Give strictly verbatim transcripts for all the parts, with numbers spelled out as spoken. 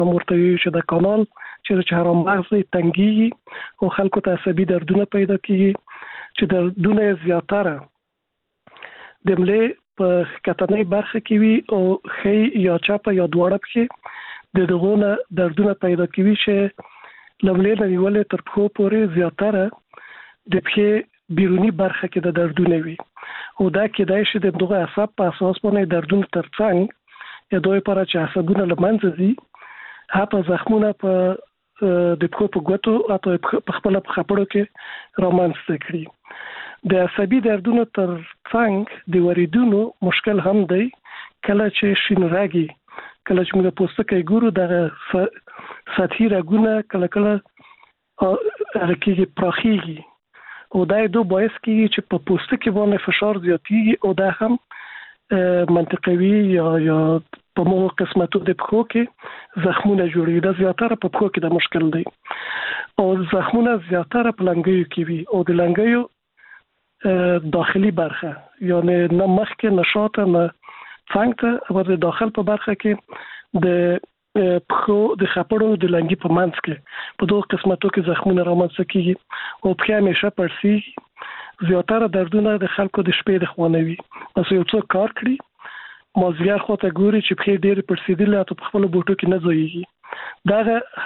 ورته چې د کانال چې چهارم مغز تنګي او خلکو ته عصبي دردونه پیدا کیږي چې دردونه زیاتره د ملې په کتنې برخه کې وي او خې یا چاپه یا دواړه کې د دغونه دردونه پیدا کوي چې لملې نه نیولې تر پخو پورې زیاتره د پخې بیرونی برخه کې د دردونه وي او دا کېدای شي د دغه اعصاب په اساس باندې دردونه ترڅنګ یا دوی پر چې عصبونه لمنځه دي هغه زخمونه په د پخو په ګوتو او په خپل په خپړو کې رامنځته کړي د عصبي دردونو تر څنګ د وریدونو مشکل هم دی کله چې شینراګي کله چې موږ پوستکی ګورو د سطحي رګونه کله کله هغه کې پراخیږي او دا د باعث کیږي چې په پوستکی باندې فشار زیاتیږي او دا هم منطقوي یا یا په موږ قسمتو د پخو کې زخمونه جوړوي دا زیاتره په پخو کې د مشکل دی او زخمونه زیاتره په لنګیو کې وي او د لنګیو داخلي برخه یعنی نه مخکې نشاط نه څنګه او د داخل په برخه کې د پخو د خپړو د لنګي په منځ کې په دوه قسمتو کې زخمونه رامنځته کیږي او په همیشه پرسي زیاتره دردونه د خلکو د شپې د خوانوي پس یو څو کار کړی مازیګر خو ته ګوري چې په ډېر پرسیدل او په خپل بوټو کې نه ځایږي دا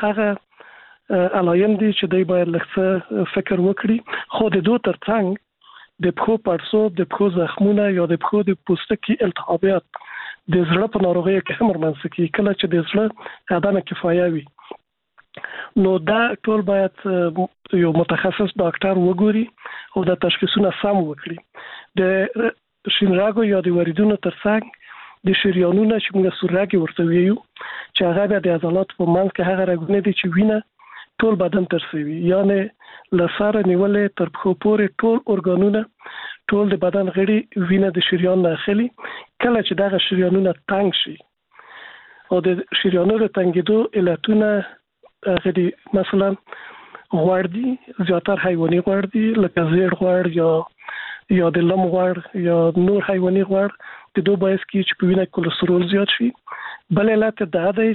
هغه علایم دي چې دوی باید لږ فکر وکړي خو د دوه ترڅنګ د پخو پړسوب د پخو زخمونه یا د پخو د پوستکي التهابات د زړه په ناروغیو کې هم رامنځته کیږي کله چې د زړه عدم کفایه وي نو دا ټول باید یو متخصص ډاکټر وګوري او د تشخیصونه سم وکړي د شینراګو یا د وریدونو ترڅنګ د شریانونو چې موږ سورراګي ورته ویو چې هغه د عضلات په منځ کې هغه رګونه دي چې وینه ټول بدن ترسوي یعنی لساره نیولې تر پخو پورې ټول اورګانونه ټول د بدن غړي وینه د شریان نه اخلي کله چې دغه شریانونه تنګ شي او د شریانونو تنګېدو علتونه غړي مثلا غوړ دي زیاتره حیواني غوړ دي لکه زیړ غوړ یا یا د لم غوړ یا نور حیواني غوړ د دوه باعث کیږي چې په وینه کولېسترول زیات شي بل علت دا دی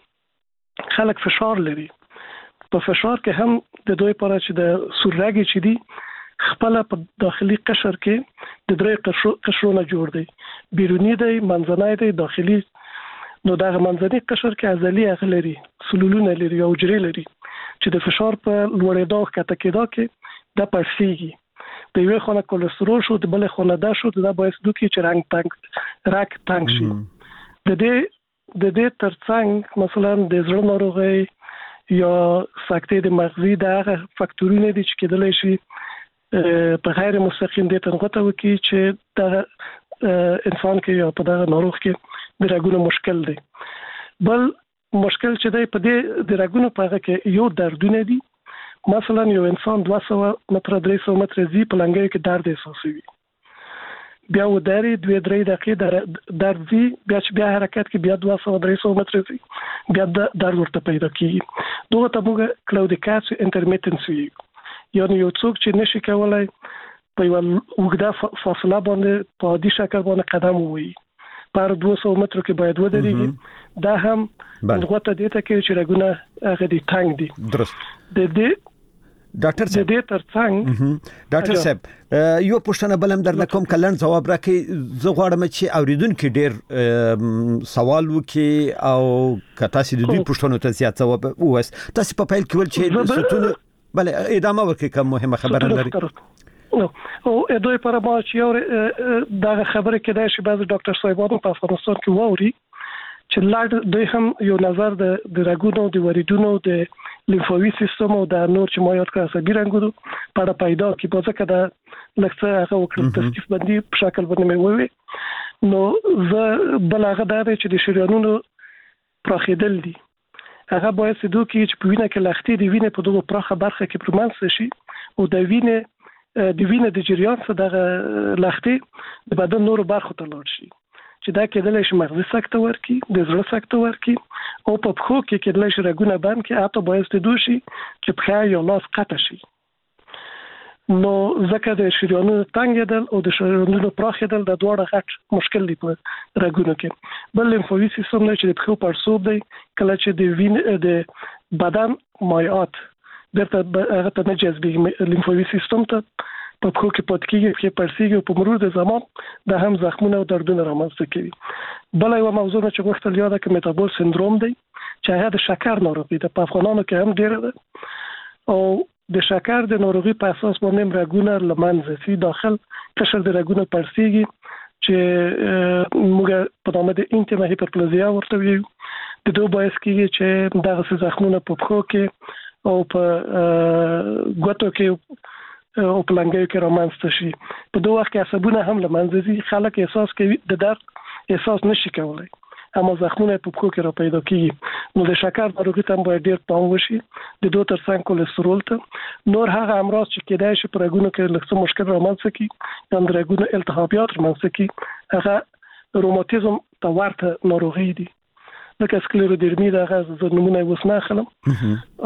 چې خلک فشار لري په فشار کې هم د دوی لپاره چې د سورراګي چې دي خپل په داخلي قشر کې د درې قشرونه جوړ دي بیرونی دی منځنی دی داخلي نو دا منځنی قشر کې عضلي اغلري سلولونه لري او حجرې لري چې د فشار په لوړېدو کته کېدا کې د پرسیږي د یو خونه کولېسترول شو د بل خونه دا شو دا باعث دوی چې رنګ تنګ راک تنګ شي د دې د دې ترڅنګ مثلا د زړه ناروغي یا سکتې د مغزي د هغه فاکتورونه دي چې کېدلی شي په غیر مستقیم د تنغته وکي چې د انسان کې یا په دغه ناروغ کې د رګونو مشکل دی بل مشکل چې دی په دې د رګونو په هغه کې یو دردونه دي مثلا یو انسان دوه سوه متره درې سوه متره زی په لنګیو کې درد احساسوي بیا وداري دوه درې دقیقې درد زی بیا چې بیا حرکت کې بیا دوه سوه درې سوه متره زی بیا درد ورته پیدا کیږي دوه ته موږ کلاودیکاسیو انټرمیټنس ویو یعنی یو څوک چې نشي کولای په یو وګړه فاصله باندې په عادي شکل باندې قدم ووهي پر دوه سوه مترو کې باید ودرېږي دا هم دغه ته دې ته کې چې رګونه هغه دي تنګ دي درست د دې ډاکټر صاحب د دې ترڅنګ ډاکټر صاحب یو پوښتنه بلم درنه کوم کلن جواب راکړي زه غواړم چې اوریدونکو ډیر سوال وکي او کته سې د دوی پوښتنو ته زیات جواب ووس تاسو په پیل کې ول چې ستونه بله ادامه ورکړئ کوم مهمه خبره لري او دوی پر ما چې دا خبره کې دا چې بعض ډاکټر صاحبانو په افغانستان کې ووري چې لاړ دوی هم یو نظر د د رګونو د وریدونو د لیمفاوي سیستم او د نور چې ما یاد کړم عصبي رنګونو په اړه پیدا کی په ځکه دا لکه هغه وکړل تصدیق باندې په شکل باندې مې ووي نو زه بل هغه دا چې د شریانونو پراخېدل دي هغه باید دوی چې په وینه کې لختې د وینې په دغه پراخه برخه کې پرمنځ شي او د وینې د وینې د جریان څخه د لختې د بدن نورو برخو ته لاړ شي چې دا کېدلی شي مغزي سکته ورکي د زړه سکته ورکي او په پخو کې کېدلی شي رګونه بند کې اته باعث د دوی شي چې پخه یا لاس قطع شي نو ځکه د شریانونو تنګېدل او د شریانونو پراخېدل د دواړه غټ مشکل دی په رګونو کې. بل لیمفاوي سیستم نه چې د پښو پړسوب دی، کله چې د وین د بدن مایعات درته هغه ته نه جذبېږي لیمفاوي سیستم ته په پښو کې پات کېږي، پښې پړسېږي او په مرور د زمان د هم زخمونه او دردونه رامنځته کوي. بل یو موضوع چې غوښتل یاده کې میټابول سندروم دی چې هغه د شکر ناروغي ده، په افغانانو کې هم ډېره ده او د شکر د ناروغي په اساس باندې رګونه لمنځه سي داخل قشر د رګونو پړسېږي چې موږ په نامه د انټیما هایپرپلازیا ورته ویو. د دوه باعث کېږي چې دغه زخمونه په پښو کې او په ګوتو کې او په لنګیو کې رامنځته شي. په دوه وخت کې عصبونه هم لمنځه ځي، خلک احساس کوي د درد احساس نشي کولای، اما زخمونه په پښو کې را پیدا کیږي. نو د شکر ناروغي ته باید ډیر پام وشي، د دوه ترڅنګ کولیسټرول ته نور هغه امراض چې کېدای شي پر رګونو کې لږ مشکل رامنځته کړي یا د رګونو التهابات رامنځته کړي، هغه روماتیزم ته ورته ناروغي دي لکه سکلېرودرمي. دغه زه نمونه اوس نه اخلم.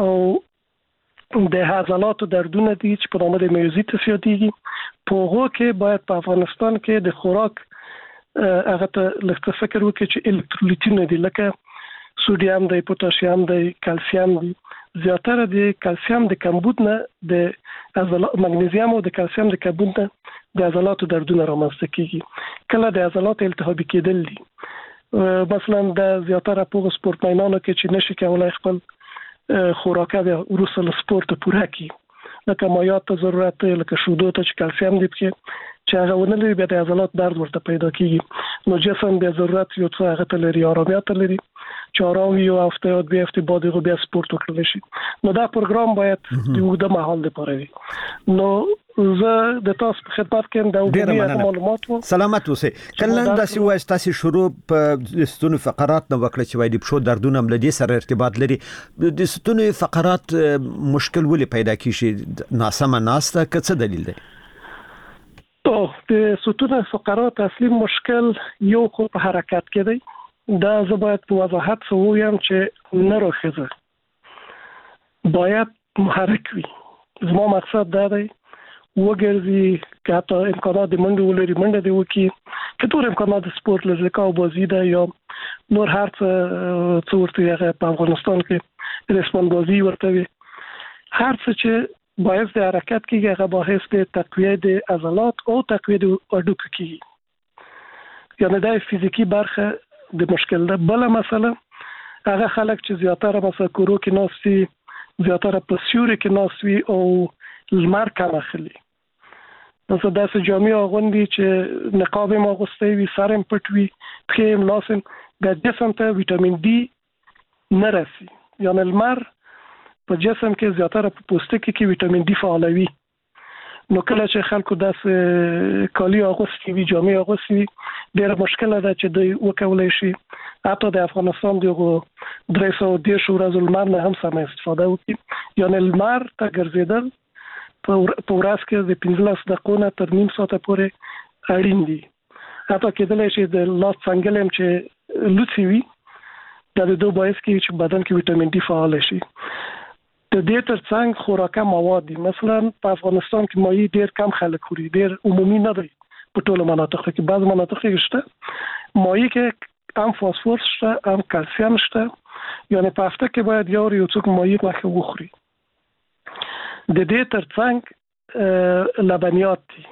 او د عضلاتو دردونه دي چې په نامه د میوزیټس یادېږي. په هغو کې باید په افغانستان کې د خوراک هغه ته لږ فکر وکړي چې الکترولیتونه دي لکه سوډیم دی، پوتاشیم دی، کلسیم دی. زیاتره د کلسیم د کمبود نه د عضلات مګنیزیم او د کلسیم د کمبود نه د عضلاتو دردونه رامنځته کیږي. کله د عضلاتو التهابي کېدل دي، مثلا د زیاتره په سپورت میدانونو کې چې نشي کولای خپل خوراک د وروسته له سپورت پوره کړي، لکه مایعات ته ضرورت دی، لکه شودو ته چې کلسیم دی پکې چې هغه ونه لري، بیا د عضلات درد ورته پیدا کیږي. نو جسم بیا ضرورت یو څه هغه ته لري، آرامیت لري چې آرام یو هفته یا دوه هفته بعد یې بیا سپورت وکړل شي. نو دا پروګرام باید د اوږده مهال لپاره وي. نو زه د تاسو په خدمت کې د اوږدې معلومات وو. سلامت اوسئ. کله داسې وایي تاسو شروع په ستونو فقرات نو وکړه چې وایي د پښو دردونه هم له دې سره ارتباط لري. د ستونو فقرات مشکل ولې پیدا کیږي؟ ناسمه ناسته که څه دلیل دی؟ او د ستونو فقرات اصلي مشکل یو خو په حرکت کې دی. دا زه باید په وضاحت سره ووایم چې نر او ښځه باید محرک وي. زما مقصد دا دی وګرځي، که حتی امکانات د منډې ولري منډه دې وکړي، که ټول امکانات د سپورت لږه او بازي ده یا نور هر څه څه ورته هغه په افغانستان کې رسپان بازي ورته وي، هر څه چې باعث د حرکت کېږي هغه باعث د تقویه د عضلات او تقویه د هډوکو کېږي. یعنې دا فزیکی برخه د مشکل ده. بله مسله هغه خلک چې زیاتره مثلا کورو کې ناست وي، زیاتره په سیوري کې ناست وي او لمر کم اخلي، مثلا داسې جامې اغوندي چې نقاب هم اغوستی وي، سر هم پټ وي، پښې هم لاس هم، بیا جسم ته ویټامین ډي نه رسي. یعنې لمر په جسم کې زیاتره په پوستکي کې ویټامین ډي فعالوي. نو کله چې خلکو داسې کالي اغوستي وي، جامې اغوستي وي، ډېره مشکله ده چې دوی وکولی شي حتی د افغانستان دغه درې سوه دېرش ورځو لمر نه هم سمه استفاده وکړي. یعنې لمر ته ګرځېدل په ورځ کې د پنځلس دقیقو نه تر نیم ساعته پورې اړین دي. حتی کېدلی شي د لاس څنګل هم چې لوڅې وي، دا د دوه باعث کېږي چې بدن کې ویټامین ډي فعال شي. د دې ترڅنګ خوراکه مواد دي، مثلا په افغانستان کې مایع ډېر کم خلک خوري، ډېر عمومي نه دی په ټولو مناطقو کې. بعض مناطق کې شته مایع کې هم فاسفورس شته، هم کلسیم شته، یعنې په هفته کې باید یو یو څوک مایع غوښه وخوري. د دې ترڅنګ لبنیات دي.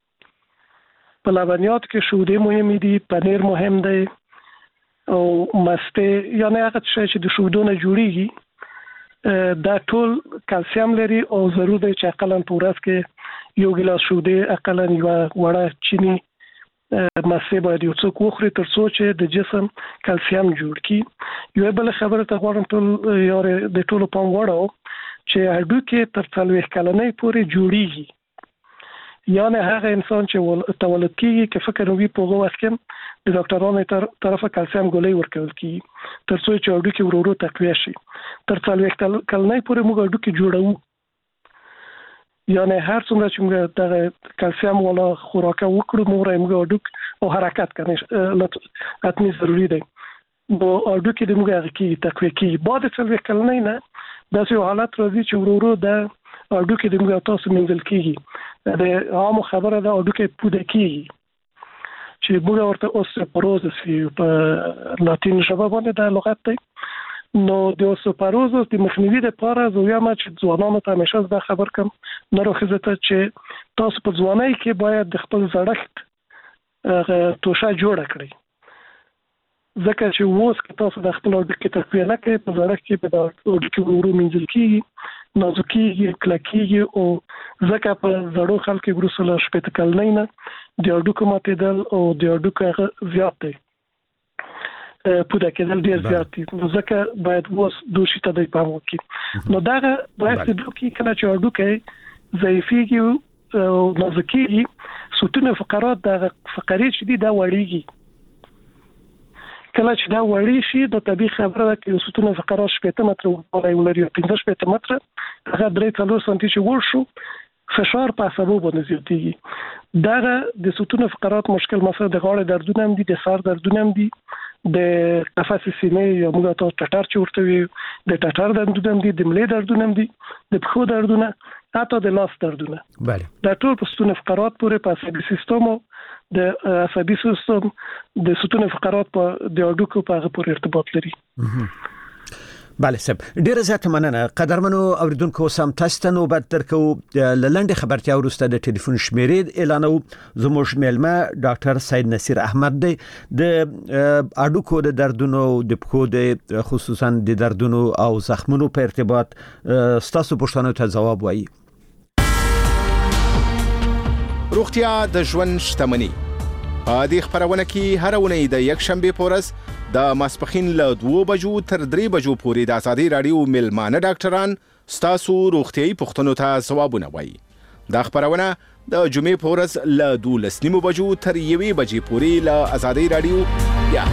په لبنیات کې شودې مهم دي، پنیر مهم دی او مسته، یعنې هغه څه چې د شودو نه جوړیږي دا ټول کلسیم لري او ضرور دی چې اقلا په ورځ کې یو ګیلاس شودې، اقلا یو وړه چینی مسته باید یو څوک وخوري تر څو چې د جسم کلسیم جوړ کړي. یو بل خبره ته غواړم ټول یار د ټولو پام وړاو چې هډوکي تر څلوېښت کلنۍ پورې جوړیږي. یعنی هغه انسان چې تولد کیږي که فکر وي په هغه وخت کې د ډاکټرانو تر طرفه کلسیم ګولۍ ورکول کیږي تر څو چې هډوکي ورو ورو تقویه شي. تر څلوېښت کلنۍ پورې موږ هډوکي جوړوو. یعنی هر څومره چې موږ دغه کلسیم والا خوراک وکړو موږ موږ هډوک او حرکت کنه اتنی ضروری دی. نو هډوکي د موږ هغه کې تقویه کیږي. بعد څلوېښت کلنۍ نه داسې حالت راځي چې ورو ورو د هډوکي د موږ تاسو منځل کیږي. د عام خبره ده هډوکی پوده کیږي چې موږ ورته اوستوپوروزس په لاتین ژبه باندې د لغت دی. نو د اوستوپوروزس د مخنیوي لپاره زه یم چې ځوانانو ته همیشه دا خبر کوم نو راخزه ته چې تاسو په ځوانۍ کې باید د خپل زړښت توشه جوړه کړئ، ځکه چې اوس که تاسو د خپل هډوکي تقویه نه کوئ په زړښت کې به د هډوکي ورو مینځل کېږي، نازکېږي، کلکېږي او ځکه په زړو خلکو وروسته له شپېته کلنۍ نه د هډوکو ماتېدل او د هډوکو هغه زیات دی، پوده کېدل ډېر زیات دي، نو ځکه باید اوس دوشي ته د پام وکړي. نو دغه باید هډوکي کله چې هډوکی ضعیفېږي او نازکېږي ستون فقرات د فقرې چې دي دا وړېږي. کله چې دا وړي شي د طبيعي خبره ده چې ستون فقرات شپږ متره ولري ولري پنځه شپږ متره هغه درې څلور سانتي چې ور شو فشار په عصبو باندې زیاتېږي. دا د ستون فقرات مشکل مثلا د غاړې دردونه هم دي، د سر دردونه هم دي، د قفس سینې یا موږ ته ټټر چې ورته وي د ټټر دردونه هم دي، د ملې دردونه هم دي، د پښو دردونه، حتی د لاس دردونه. بله دا ټول په ستون فقرات پورې په عصبي سیستم او د عصبي سیستم د ستون فقرات په د هډوکو په هغه پورې ارتباط لري. بله صاحب ډیره زیاته مننه. قدرمنو اوریدونکو سم تاسو ته نوبت درکو لنډه خبرتیا وروسته د ټلیفون شمیرې اعلانو. زموږ میلمه ډاکټر سید نصیر احمد دی د هډوکو د دردونو د پښو د خصوصا د دردونو او زخمونو په ارتباط ستاسو پوښتنو ته ځواب وایي. روغتیا د ژوند شتمني. په دې خبرونه کې هر ونې د یک شنبه پورز د ماسپخین له دوه بجو تر درې بجو پورې د آزادي رادیو ملمانه ډاکټران ستاسو روغتيایي پوښتنو ته ځوابونه وایي. دا خبرونه د جمعې پورز له دولس نیمو بجو تر یوې بجې پورې له آزادي رادیو یا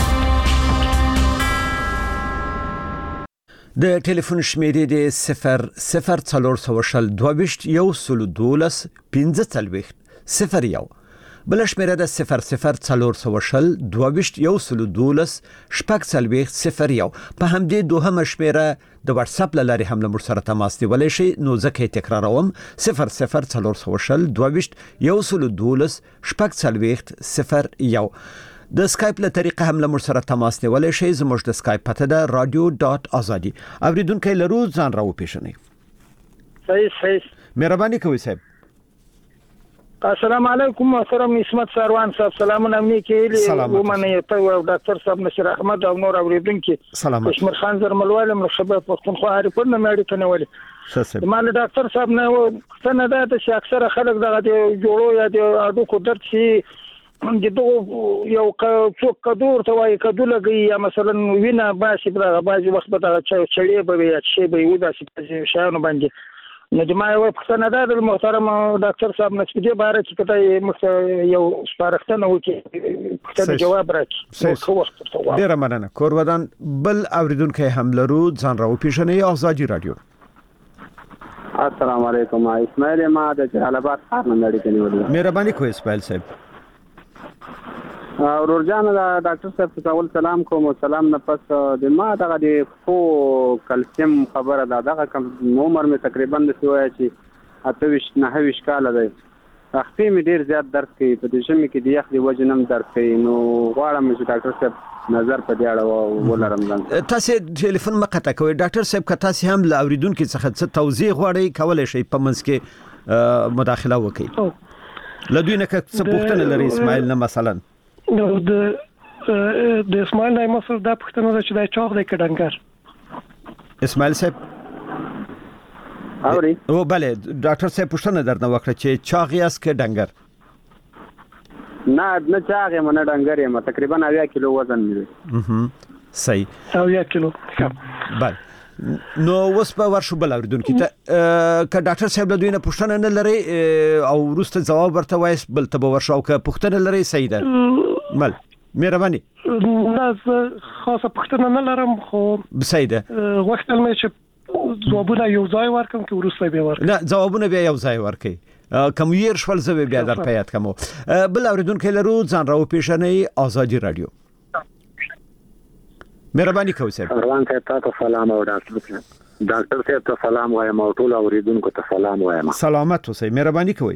د ټلیفون شمیرې د صفر صفر څلور سوه شل دوه ویشت یو سلو دولس پنځه څلوېښت صفر یو. بل شمیره د صفر صفر څلور سوه شل دوه ویشت یو سلو دولس شپږ څلوېښت صفر یو. په همدې دوهمه شمیره د واتس اپ له لارې هم له موږ سره تماس نیولی شئ. نو ځکه یې تکراروم صفر صفر څلور سوه شل دوه ویشت یو سلو دولس شپږ څلوېښت صفر یو. د سکایپ له طریقه هم له موږ سره تماس نیولی شئ. زموږ د سکایپ پته ده رادیو ډاټ ازادي. اوریدونکي لرو ځان را وپېژنئ. صحیح صحیح مهرباني کوئ صاحب. السلام علیکم. محترم عصمت سروان صاحب سلامونه امني کې ومنه ته او ډاکټر صاحب نصیر احمد او نور اوریدونکو کشمیر خان زرملواله مرحبا پښتونخوا هریپور نه مېړی کنه ولې صحیح مال ډاکټر صاحب نه څنګه دا چې اکثره خلک دغه جوړو یا د اډوکو درد شي د دوه یو څوک کډور ته وایي کډو لګي یا مثلا وینه باسي په بعضي وخت به دا چړې به یا شي به ودا چې شاونه باندې نو د ما یو پښتنه ده د محترم ډاکټر صاحب نشي دی باره چې کته مخ یو سپارښتنه وکړي پښتنه جواب راکړي خو وخت ته ډیر مننه. کورودان بل اوریدونکو هم لرو ځان را وپېژنئ. ازادي رادیو. السلام علیکم. اسماعیل ما د جلال آباد ښار نه لري کني. مهرباني کوئ اسماعیل صاحب. ورور جان ډاکټر صاحب ته سلام کوم. سلام نه پس د ما دغه د خو کلسیم خبره ده دغه کم عمر مې تقریبا د سویا چې اته ویشت نه ویشت کال دی. اخته مې ډیر زیات درد کوي په دې شمه کې د یخ دی وجنم درد کوي. نو غواړم چې ډاکټر صاحب نظر په دې اړه ولرم. ځان تاسو ټلیفون مقطع کوي ډاکټر صاحب که تاسو هم له اوریدونکو څخه څه توضیح غواړئ کولای شئ په منځ کې مداخله وکړئ. لدوی نه څه پوښتنه لري اسماعیل نه مثلا نو د د اسماعیل نه مسل دا پښتنه ده چې دا چاغ دی کډنګر. اسماعیل صاحب اوري او بله ډاکټر صاحب پښتنه درنه وکړه چې چاغ یاس کډنګر. نه نه چاغ یم نه ډنګر یم تقریبا اویا کیلو وزن مې. اها صحیح اویا کیلو. بله نو اوس په ورشو بل اوریدونکو ته که ډاکټر صاحب له دوی نه پوښتنه نه لري او وروسته ځواب ورته وایي بل ته به ورشو او که پوښتنه لري صحیح ده. مل مهرباني. نه خاصه پوښتنه نه لرم خو صحیح ده. وخت مې چې ځوابونه یو ځای ورکم که وروسته به ورکم. نه ځوابونه بیا یو ځای ورکي. کوم یې شول زه بیا در پیات کوم. بل اوریدونکو لرو ځان را وپېژنئ. ازادي رادیو. مهرباني کوئ صاحب. روان ته تاسو سلام او ډاکټر ډاکټر صاحب ته سلام وایم او ټول اوریدونکو ته سلام وایم. سلامت اوسئ، مهرباني کوئ.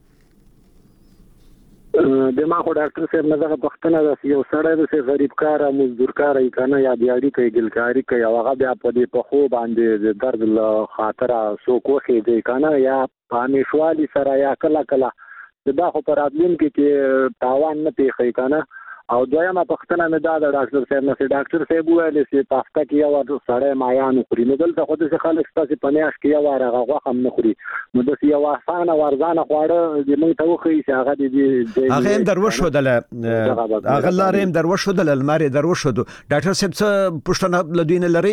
د ما خو ډاکټر صاحب نه دغه پښتنه ده یو سړی د غریب کار مزدور کار ای کنه یا بیاړي کوي ګلکاری کوي او هغه بیا په دې په خو باندې د درد له خاطر سو کوخي دی کنه یا پامشوالي سره یا کله کله دا خو پر ادمین کې چې تاوان نه پیخي کنه. او دویمه پښتنه مې دا د ډاکټر صاحب نه چې ډاکټر صاحب ویل چې په هفته کې یو ور سره مایان خوري نو دلته خو د خلک ستاسو په میاشت کې یو ور هغه هم نه خوري نو د یو اسانه ورزانه خواړه د موږ ته وخی چې هغه د هغه هم دروښو دل هغه لارې هم دروښو دل الماري دروښو ډاکټر صاحب څه پښتنه لدوینه لري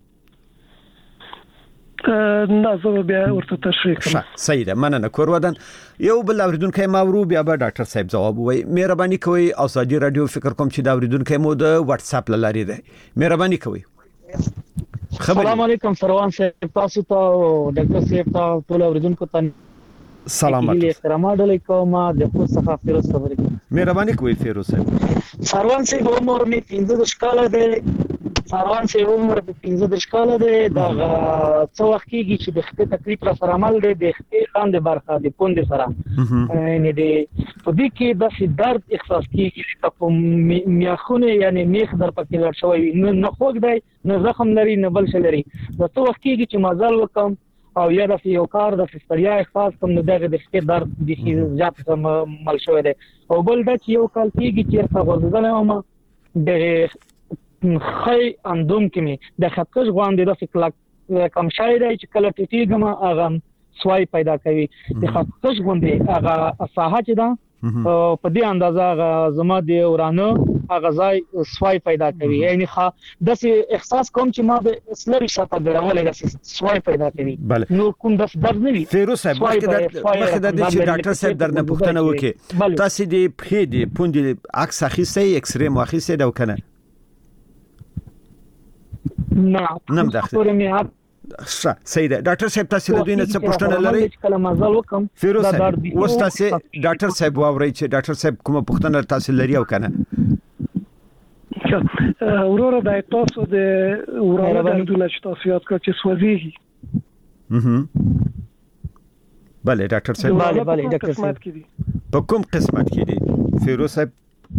نه زه بیا ورته تشریح کوم. صحیح ده، مننه. کور ودان یو بل اوریدونکو ماورو بیا به ډاکټر صاحب جواب وای. مهرباني کوئ او ازادي رادیو فکر کوم چې دا اوریدونکو مو د واتس اپ لاري ده. مهرباني کوئ. السلام علیکم فروان صاحب، تاسو ته ډاکټر صاحب ته ټول اوریدونکو ته سلامات. احترام علیکم د خو څخه فیروز خبرې کوم. مهرباني کوئ فیروز صاحب. فروان صاحب عمر می پنځه کاله ده. فروان صاحب عمر په پنځه کاله ده. دا څو وخت کېږي چې د خپل تکلیف را سره عمل دی د خپل خان د برخه د پوند سره یعنی د په دې کې د درد احساس کېږي چې په میاخونه یعنی میخ در پکې لړ شوی نه خوګ دی نه زخم لري نه بل څه لري. دا څو وخت کېږي چې مازال وکم او یا د یو کار د فستریا احساس کوم نو دغه د خپل درد د شي زیات مل شوی دی. او بل دا چې یو کال کېږي چې څنګه ورزنه ما د خی اندوم کې می د خطکش غوندې د فکر کم شای دی چې کله ټیټیګم هغه سوای پیدا کوي. د خطکش غوندې هغه ساحه چې دا په دې اندازه هغه زما د ورانه هغه ځای سوای پیدا کوي یعنی ښه د احساس کوم چې ما د اسلري شاته ډولې د سوای پیدا کوي نو کوم د درد نه وي. فیروز صاحب مخکې د چې ډاکټر صاحب درنه پوښتنه وکړي تاسو د پخې د پوندې عکس اخیسته ایکس ری مو اخیسته دا کنه؟ نه نم داخله ښه صحیح ده. ډاکټر صاحب تاسو له دوی نه څه پوښتنه لرئ؟ کله مازال وکم فیروز صاحب اوس تاسو ډاکټر صاحب واورئ چې ډاکټر صاحب کومه پوښتنه تاسو لري او کنه؟ ورور د تاسو د ورور د دونه چې تاسو یاد کړئ چې سوځي اها بله ډاکټر صاحب بله بله ډاکټر صاحب په کوم قسمت کې دي فیروز صاحب؟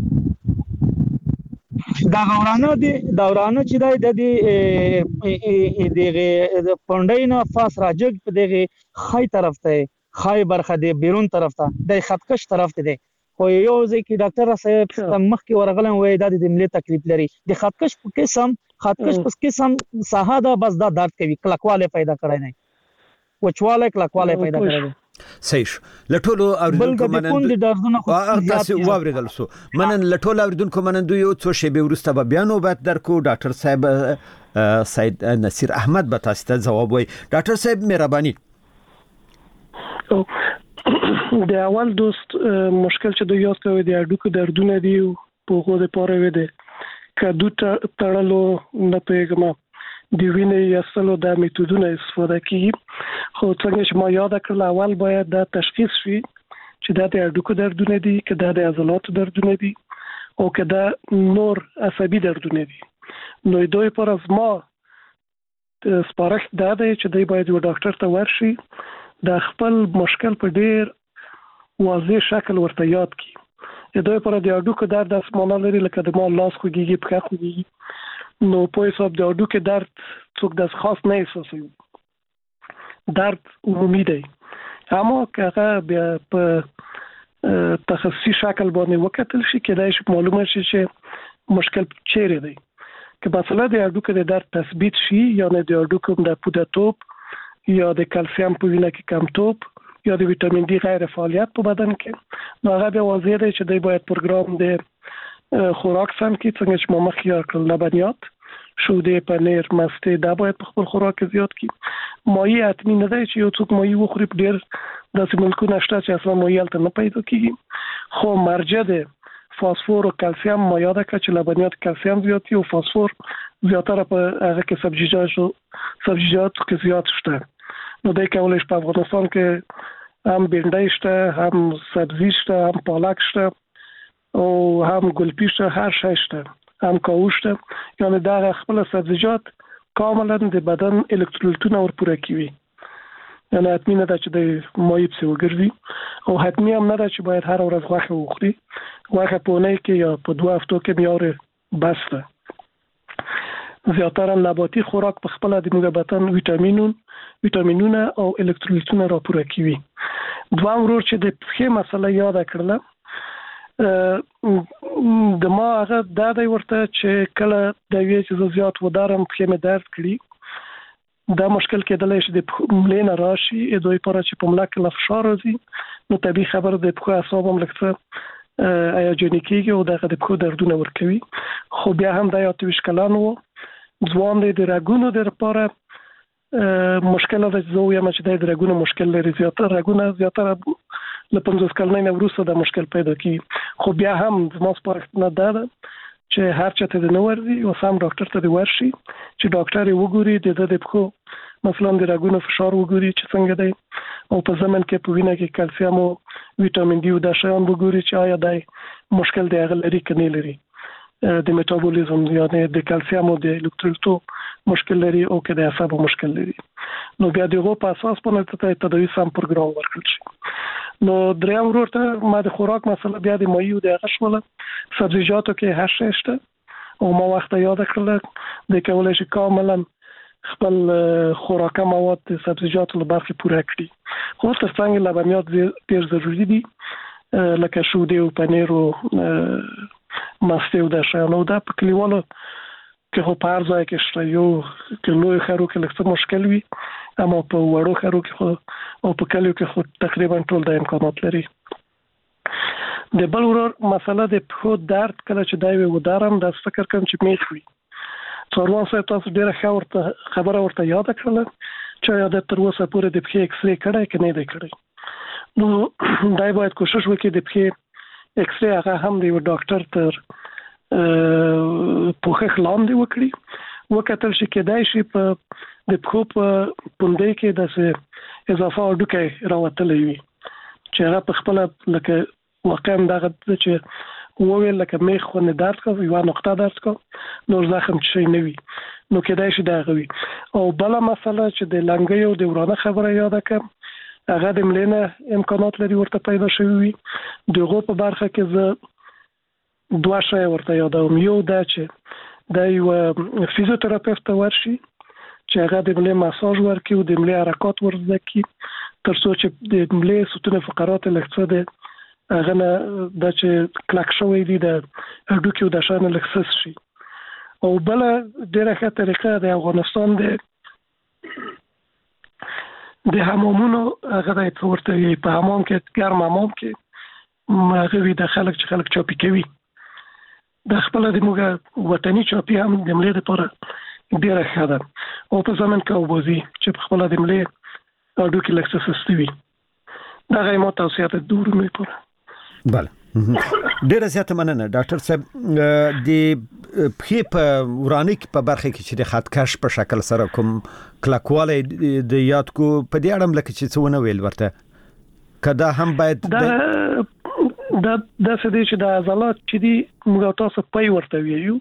دا غورانه دي دا ورانه چې دا د دې دغه پونډینا فاس راجګ په دغه خای طرف ته خای برخه دی بیرون طرف ته د خطکش طرف ته دی خو یو ځکه ډاکټر صاحب مخ کې ورغلم وای د دې ملي تکلیف لري د خطکش په قسم خطکش په قسم ساحه دا بس دا درد کوي کلکواله پیدا کړی نه وچواله کلکواله پیدا کړی. صحیح لټولو اوریدونکو مننه تاسو واوریدل سو منن لټولو اوریدونکو مننه یو څو شی به ورسته به بیان وبات درکو. ډاکټر صاحب سید نصیر احمد به تاسو ته جواب وای. ډاکټر صاحب مهرباني. د اول دوست مشکل چې دوی یاد کوي د اډوکو دردونه دی په خو د پاره و دي کدو تړلو نه پیغام دی ویني یاسلو د میتودونه استفاده کوي. خو څنګه چې ما یاد کړل اول باید دا تشخیص شي چې دا د اډوکو دردونه دي که دا د عضلاتو دردونه دي او که دا نور عصبي دردونه دي. نو دوی پر از ما سپارښت دا دی چې دوی باید یو ډاکټر ته ورشي د خپل مشکل په ډیر واضح شکل ورته یاد کړي. دوی پر د اډوکو درد اسمانه لري لکه د ما لاس خوږیږي پښه خوږیږي نو په حساب د اډوکو درد څوک د خاص نه احساسوي درد عمومي دی اما که هغه بیا په تخصصي شکل باندې وکتل شي کېدای شي معلومه شي چې مشکل چیرې دی. که مثلا د اډوکو د درد تثبیت شي یا نه د اډوکو د پودرتوب یا د کلسیم په وینه کې کمتوب یا د ویټامین ډي غیر فعالیت په بدن کې نو هغه بیا واضح دی چې دوی باید پروګرام د خوراک سم کې څنګه چې ما مخکې یاد کړل لبنیات شوده پنیر مسته دا باید په خپل خوراک زیات کړي. مایع حتمی نه دی چې یو څوک مایع وخوري په ډیر داسې ملکونه شته چې اصلا مایع الته نه پیدا کیږي خو مرجع ده فاسفور او کلسیم ما یاد کړ چې لبنیات کلسیم زیات او فاسفور زیاتره په هغه کې سبزیجات سبزیجات کې زیات شته. نو د کولای په افغانستان کې هم بینډای شته هم سبزی شته هم پالک شته او هم ګلپی شته هر شی شته هم کاوشته یعنی دا خپل سبزیجات کاملا د بدن الکترولیتونه ورپوره کوي. یعنی حتمی نه ده چې د مایع پسې وګرځي او حتمی هم نه ده چې باید هر ورځ غوښه وخوري. غوښه په اونۍ کې یا په دوه هفتو کې میاره بس ده. زیاتره نباتي خوراک په خپل د موږ بدن ویټامینون ویټامینونه او الکترولیتونه راپوره کوي. دوام ورور چې د پخې مسله یاد کړله د ما هغه دا دی ورته چې کله د وی چې زیات ودارم پخې مې درد کړي دا مشکل کېدلی چې د ملې نه راشي دوی لپاره چې په ملا کې فشار راځي نو طبيعي خبر د پخې اعصاب هم لکه هیجاني کېږي او دغه د پخې دردونه ورکوي. خو بیا هم د یاتوي شکلان وو ځوان د رګونو د لپاره مشکل ده چې زه یم چې د رګونو مشکل لري. زیاتره رګونه زیاتره له پنځوس کلنۍ نه وروسته د مشکل پیدا کیږي. خو بیا هم زما سپارښتنه ده چې هر چاته د نو ورځي او سم ډاکټر ته د ورشي چې ډاکټر یې وګوري د د پخو مثلا د رګونو فشار وګوري چې څنګه دی او په ځمن کې په وینه کې کلسیم او ویټامین ډي او د شیان وګوري چې آیا دا مشکل دی هغه لري کني لري د میټابولیزم یعنی د کلسیم او د الکترولیتو مشکل لري او کې د اعصابو مشکل لري. نو بیا دغه په اساس باندې ته تداوی سم پروګرام ورکړل شي. نو دریم ورته ما د خوراک مسله بیا د مایع د غشوله سبزیجاتو کې هر شی شته او ما وخت یاد کړل د کولای شي کاملا خپل خوراکه مواد د سبزیجاتو له برخې پوره کړي. خو تر څنګه لبنیات ډېر ضروري دي لکه شوده او پنیر او ماسته او د شانو دا په کلیوالو کې خو په هر ځای کې شته یو کلوې خرو کې لکه مشکل وي اما په وړو خرو کې خو او په کلیو کې خو تقریبا ټول د امکانات لري. د بل ورور مسله د په درد کله چې دایو ودارم د فکر کوم چې میخ وي. څوروان سره تاسو ډیره خبره خبره ورته یاد کړل چې یاد تر اوسه پورې د پخې ایکس ری کړای کې نه دی کړی. نو دای باید کوشش وکړي د پخې ایکس ری هغه هم دی ډاکټر تر پوښښ لاندې وکړي وکتل شي کېدای شي په د پخو په پوندې کې د اضافه اډوکې راوتلې وي چې هغه په خپل لکه واقعا دغه چې وویل لکه میخ خو نه درد کوي یو نقطه درد کوي نو زخم شي نه وي نو کېدای شي دا غوي. او بل مسله چې د لنګي او د ورانه خبره یاد کړم هغه د ملینه امکانات لري ورته پیدا شوی وي. دغه په برخه کې زه دوه شی ورته یادوم. یو دا چې د یو فزیوتراپیست ورشي چې هغه د ملي مساج ورکړي او د ملي حرکات ورزده کړي تر څو چې د ملي ستون فقرات لکه د هغه نه د چې کلک شوی دي د هډوکي او د شان لکسس شي. او بل ډیره ښه طریقه د افغانستان د د حمامونو هغه د ورته په حمام کې ګرم حمام کې هغه وی د خلک چې خلک چاپی کوي د خپل د موږ وطني چاپی هم د ملي لپاره ډیره ښه ده او په ځمن کې وبوزي چې په خپل د ملي هډوکي لکسس استوي دا غي مو توصيه ته دور مې پوره. بله ډیره زیاته مننه ډاکټر صاحب. د پخې په ورانه کې په برخه کې چې د خطکش په شکل سره کوم کلکواله د یاد کو په دې اړه لکه چې څونه ویل ورته کدا هم باید دا دا د څه دي چې د عضلات چې دي موږ تاسو پي ورته ویو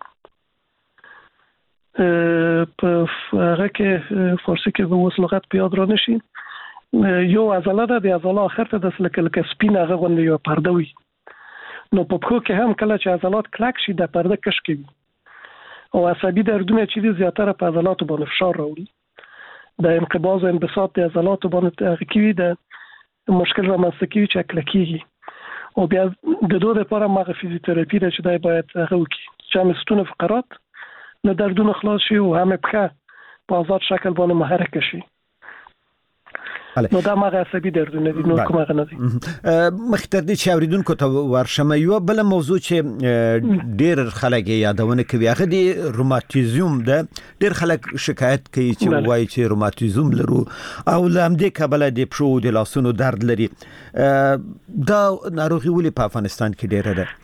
په هغه کې فارسی کې به وس لغت په یاد را نشي یو عضله ده د عضله اخر ته د سلکل سپین هغه غونډه یو پرده وي. نو په پخو کې هم کله چې عضلات کلک شي د پرده کش کوي او عصبي دردونه چې دي زیاتره په عضلاتو باندې فشار راوړي د انقباض او انبساط د عضلاتو باندې کوي د مشکل رامنځته کوي چې کلکیږي او بیا د دوه لپاره مغه فزیوتراپي ده چې دای باید هغه وکړي چې هم ستون فقرات له دردونو خلاص شي او هم په په آزاد شکل باندې محرک شي. نو دا مغه عصبي دردونه دي نو کومه غنه دي. مختر دي چې اوریدونکو ته ورشمه یو بل موضوع چې ډیر خلک یادونه کوي هغه دي روماتیزم ده. ډیر خلک شکایت کوي چې وایي چې روماتیزم لرو او لامدې کبله د پښو د لاسونو درد لري. دا ناروغي ولې په افغانستان کې ډیره ده؟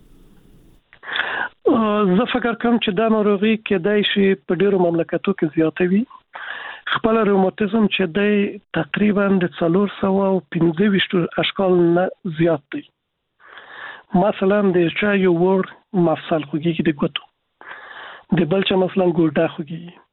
زه فکر کوم چې دا ناروغي کېدای شي په ډیرو مملکتو کې زیاته وي. خپل روماتیزم چې دی تقریبا د څلور سوه او پنځه ویشت اشکال نه زیات دی. مثلا د چا یو ور مفصل خوږي د ګوتو د بل چا مثلا ګوډه خوږي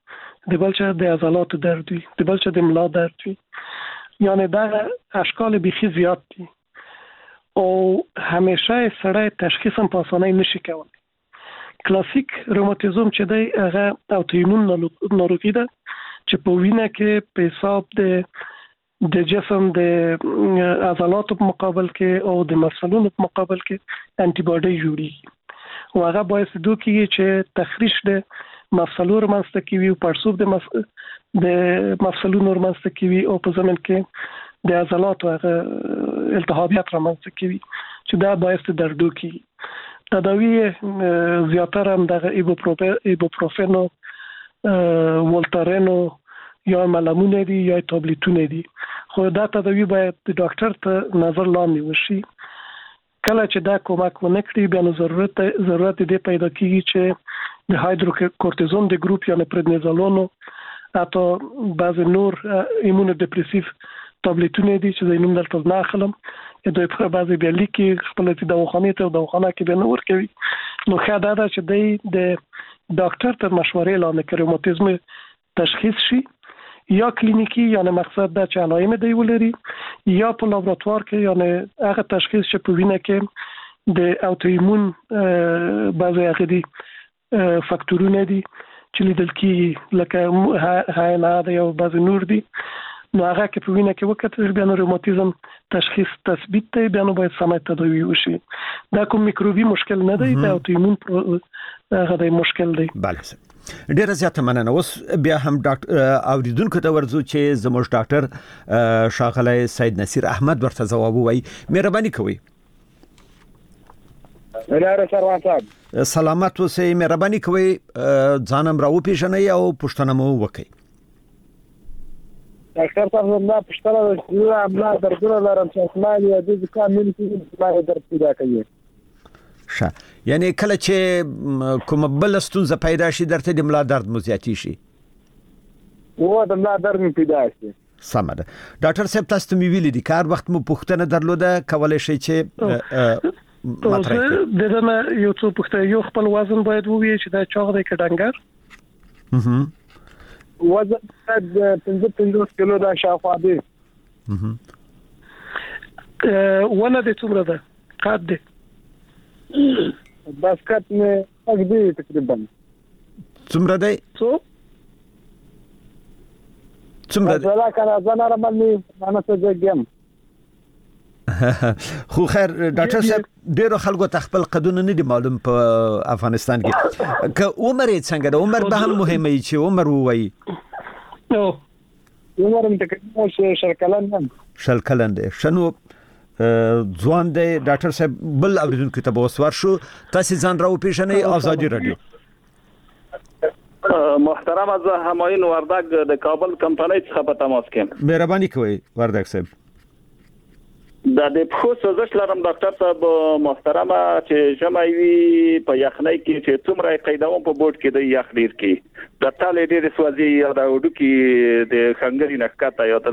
د بل چا د عضلاتو درد وي، د بل چا د ملا درد وي، یعنی دا اشکال بيخي زیات دي او همیشه سړی تشخیص هم په اسانۍ نشي کولای. کلاسیک روماتیزم چې دی هغه اوتوایمون ناروغي ده چې په وینه کې په حساب د د جسم د عضلاتو په مقابل کې او د مفصلونو په مقابل کې انټي باډي جوړي او هغه باعث دوی کیږي چې تخریش د مفصلونو منځته کیوي او پړسوب د مس د مفصلونو منځته کیوي او په ضمن کې د عضلاتو هغه التهابات رامنځته کیوي چې دا باعث دردو کیږي. تداوی زیاتره هم د ایبوپروفن او ولتارن یا ملمونه دي یا تابلیتونه دي، خو دا تداوی باید د ډاکټر ته نظر لاندې وشي. کله چې دا کومک ونه کړي بیا نو ضرورت ضرورت دی پیدا کیږي چې د هایدروکورتیزون د ګروپ یا پردنیزولون حتی بعض نور ایمونو دپریسیو تابلیتونه دي چې د نوم دلته نه اخلم دوی په بعضی بیا لیکي خپل د دواخانې ته دواخانه کې به نور کوي. نو ښه دا ده چې دی د ډاکټر تر مشورې لاندې کې روماتیزم تشخیص شي، یا کلینیکی یعنی مقصد دا چې علائم دی ولري، یا په لابراتوار کې یعنی هغه تشخیص چې په وینه کې د اوتوایمون بعضی هغه دي فاکتورونه دي چې لیدل کیږي لکه هاینا دی او بعضی نور دي، نو هغه کې په وینه کې وکړل بیا نو روماتیزم تشخیص تثبیت دی بیا نو باید سمه تداوی وشي. دا کوم میکروبي مشکل نه دی، دا اوتوایمون هغه دی مشکل دی. بله ډیره زیاته مننه. اوس بیا هم ډاکټر اوریدونکو ته ورځو چې زموږ ډاکټر ښاغلی سید نصیر احمد ورته ځواب ووایي. مهرباني کوئ. ولاره سروان صاحب سلامت اوسئ. مهرباني کوئ ځانم را وپېژنئ او پوښتنه مو وکړئ. ډاکټر صاحب زما پوښتنه ده چې املا دردونه لرم چې اسمان یا د زکام مين کې ما درد پیدا کوي. ښه، یعنی کله چې کوم بل ستونزه پیدا شي درته د ملا درد مو زیاتی شي؟ و د ملا درد مې پیدا شي. سمه ده. ډاکټر صاحب تاسو ته مې ویلي دي کار وخت مو پوښتنه درلوده کولای شي چې مطرح کړئ. دغه یو څه پوښتنه یو خپل وزن باید ووایي چې دا چاغ دی که ډنګر؟ اها وزن د پنځه پنځوس کیلو دا شاوخوا دی. ونه د څومره ده؟ قد دی؟ بس قد مې اګ دی تقریبا. څومره دی؟ څو؟ څومره دی؟ زلا کنه زنه را باندې انا څه جګم. خو خیر ډاکټر صاحب ډیرو خلکو ته خپل قدونه نه دي معلوم په افغانستان کې. که عمر یې څنګه ده؟ عمر به هم مهمه وي چې عمر ووایي. نو عمر مې تقریبا شل کلن یم. شل کلن دی. شنو ځوان دی. ډاکټر صاحب بل اوریدونکو ته به وسوار شو. تاسو ځان را وپېژنئ. ازادي رادیو. محترم از همایون وردک د کابل کمپنۍ څخه په تماس کې. مهرباني کوئ وردک صاحب. دا د پخو سوزش لرم ډاکټر صاحب محترمه چې جمعي وي په یخنۍ کې چې څومره قیدوم په بورډ کې د یخ ډیر کې د تاله ډیر سوځي یا د وډو کې د خنګري نکاته یا د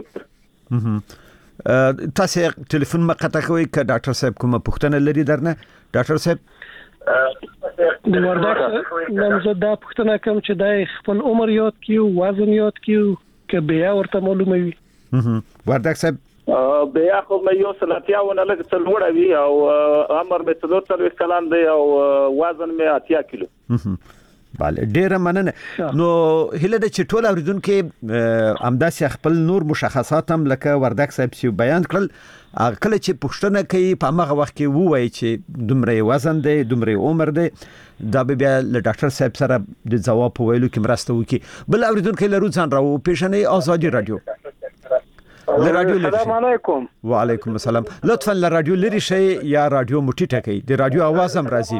لنګي. تاسو ټلیفون مقطع کوي که ډاکټر صاحب کومه پوښتنه لري درنه؟ ډاکټر صاحب د وردک نمزه دا پوښتنه کوم چې د خپل عمر یاد کیو، وزن یاد کیو، که بیا ورته معلومه وي. وردک صاحب بیا خو مې یو سلطیاونه لږ څه لوړ وي او عمر مې څلور څلوېښت کلن دی او وزن مې اتیا کیلو. بله ډیره مننه. نو هیله ده چې ټول اوریدونکو همداسې خپل نور مشخصات هم لکه وردک صاحب چې بیان کړل کله چې پوښتنه کوي په هغه وخت کې ووایي چې دومره وزن دی دومره عمر دی دا به بیا له ډاکټر صاحب سره د ځواب په ویلو کې مرسته وکړي. بل اوریدونکو لرو ځان را وپېژنئ. ازادي رادیو. السلام علیکم. وعلیکم السلام. لطفا له رادیو لري شي یا رادیو مټی ټکئ د رادیو आवाज هم راځي.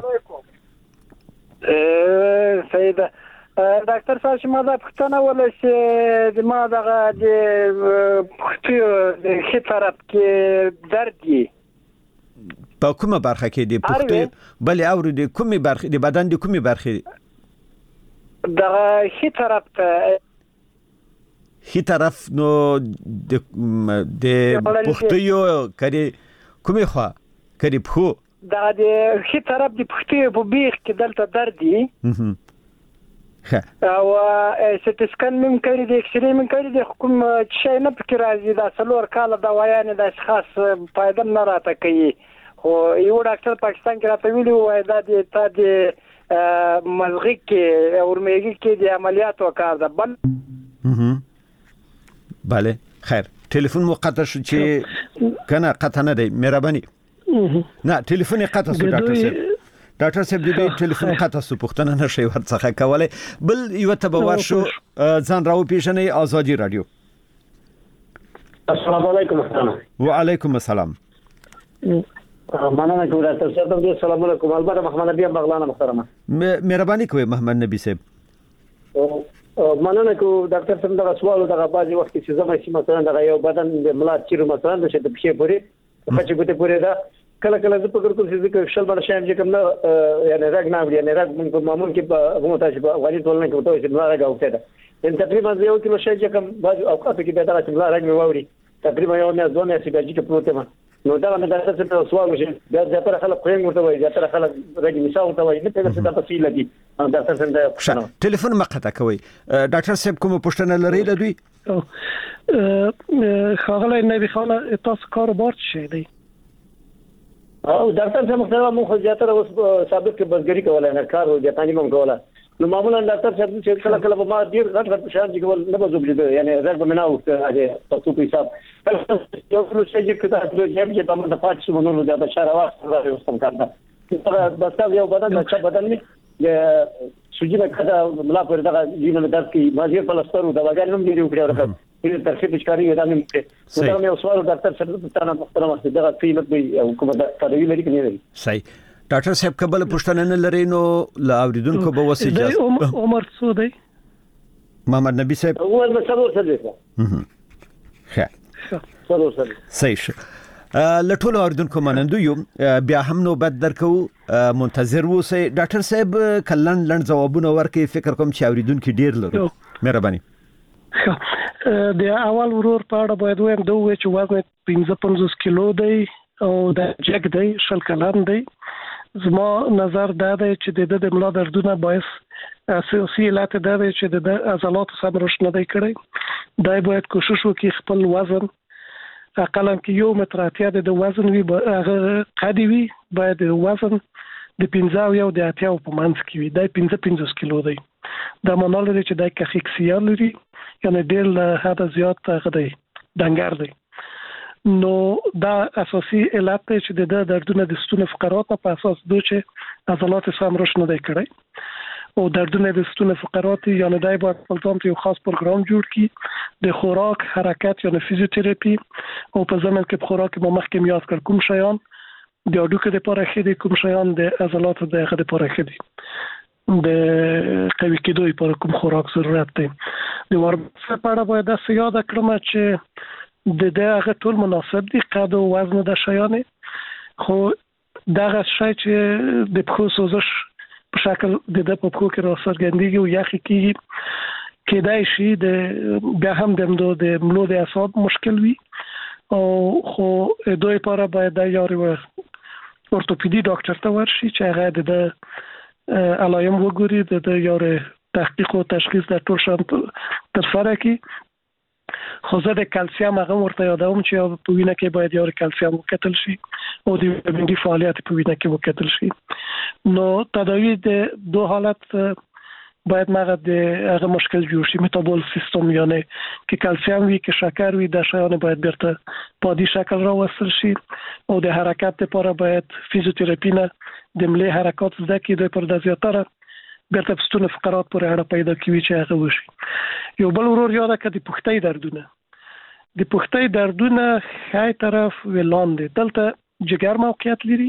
سید ډاکټر صاحب چې ما دا پوښتنه ولا چې د ما دغه د پښتو د ښي طرف کې درد دی په کومه برخه کې دی پښتو بلې اوري د کومه برخه د بدن د کومه برخه دغه ښي طرف ته ښي طرف نو د د پښتو یو کړي کومه خوا کړي پخو دا د ښي طرف د پښتو په بیخ کې دلته درد دی او سټ سکن مم کړی دی اکس ری مم کړی دی کوم شي نه فکر راځي دا څلور کال دا وایانه د خاص فائدہ نه راته کوي خو یو ډاکټر پاکستان کې راته ویلو وای دا د تا د مزغی کې اورمیږي کې د عملیات وکړ دا بل بله خیر تلفن مو قطع شو چې کنه قطع نه دی مهرباني نه تلفن قطع شو ډاکټر صاحب ډاکټر صاحب دې تلفن قطع شو پښتنه نشي ورڅخه کولای بل یو ته باور شو ځان راو پیژنې ازادي رادیو السلام علیکم وعلیکم السلام مننه کوم ډاکټر صاحب دې السلام علیکم البته محمد نبی بغلانه محترمه مهرباني کوي محمد نبی صاحب مننه کو ډاکټر صاحب دا سوال دا بعضي وخت چې زما شي مثلا دا یو بدن د ملا چیرو مثلا د شته بشي پوری چې ګوته پوری دا کله کله زه په کوم څه چې شل بل شایم چې کوم نه یعنی راګ نه وړي یعنی راګ موږ معمول کې په موږ تاسو په وایي ټولنه کې وته چې راګ اوته ده ان تقریبا یو کیلو شي چې کوم بعض اوقات کې به دا چې راګ مې ووري تقریبا یو نه دوه نه سي چې پروته ما نو دا نه دا څه سوال وشي بیا ځکه خلک خو ورته وایي ځکه خلک راګ مثال ورته وایي نه څه دا تفصیل دي ډاکټر صاحب ټلیفون مقطع کوي ډاکټر صاحب کوم پوښتنه لري د دوی خاغله نبی خاله تاسو کاروبار شي دی او ډاکټر صاحب محترم مو خو زیاتره اوس ثابت کې بزګری کولای نه کار او ځاني مونږ کوله نو معمولا ډاکټر صاحب چې کله کله ما ډیر غټ غټ شان چې کول نه بزوبل یعنی زړه به نه او هغه تاسو په حساب یو څو شي چې کله چې په موږ د پاتې شو نو دا شهر واخ راځي وسم کارته بس دا یو بدن چې بدن نه سوجي نه کړه ملا پر دا جینو درد کې ماځي په لسترو دا وګړي هم ډیر وکړي ورته په ترخیص ښکاری یو دامه مکه نو دا یو سوال ډاکټر صاحب ته نه محترم چې دا قیمت به حکومت تدوی لري کني لري صحیح ډاکټر صاحب قبل پښتنه نه لري نو لا اوریدونکو به وسیجه عمر څو دی محمد نبی صاحب عمر به څلور څه دی ښه څلور څه صحیح لټول اوریدونکو منندو یو بیا هم نو بد درکو منتظر ووسئ ډاکټر صاحب کلن لن جوابونه ورکړي فکر کوم چې اوریدونکو ډیر لري مهرباني د اول ورور په اړه باید وایم دوه چې وزن پنځه پنځوس کیلو دی او د جګ دی شل کلن دی زما نظر دا دی چې د د ملا دردونه باعث اساسي علت دا دی چې د عضلاتو سم رشد نه دی کړی دا باید کوشش وکړي خپل وزن اقلا کې یو متر اتیا د وزن وی هغه قدی وی باید وزن د پنځه یو د اتیا په منځ کې وي دا پنځه پنځوس کیلو دی دا معنی لري چې دا کخیکسیا لري یعنی ډېر له حد زیات هغه دی دنګر دی نو دا اساسي علت چې د دردونه د ستون فقرات په اساس دوی چې عضلات سم رشد نه دی کړی او دردونه د ستون فقرات یعنی دای باید خپل ځان ته یو خاص پروګرام جوړ کړي د خوراک حرکت یعنی فزیوتراپي او په ځمن کې خوراک مو مخکې یاد کړ کوم شیان د اډوکه لپاره ښه دي کوم شیان د عضلات د هغه لپاره ښه دي د قوي کېدو لپاره کوم خوراک ضرورت دی د ورزش لپاره باید دا یاد کړم چې د دغه ټول مناسب دي قد او وزن د شیانه خو دغه شی چې د پخو سوزش په شکل د د پخو کې راځي او یخ کیږي کېدای شي د بیا هم د ملو د اعصاب مشکل وي او خو دوی لپاره باید د یاري ورتوپیدي ډاکټر ته ورشي چې هغه د علایم وګوري د یاري تحقیق او تشخیص د ټول شان تر سره کی خو زه د کلسیم هغه ورته یادوم چې په وینه کې باید یو کلسیم وکتل شي او د ویټامین ډي فعالیت په وینه کې وکتل شي نو تداوی د دوه حالت باید مغه د هغه مشکل جوړ شي میتابول سیستم یعنی کې کلسیم وي کې شکر وي د شیانه باید بیرته په دې شکل راوستل شي او د حرکت لپاره باید فزیوتراپی نه د ملي حرکات زده کړي د پر د زیاتره بیرته پستونه فقرات پر اړه پیدا کوي چې هغه وشي یو بل ورور یاد کړي د پختۍ دردونه د پختۍ دردونه خای طرف ولاندې دلته جګر موقعیت لري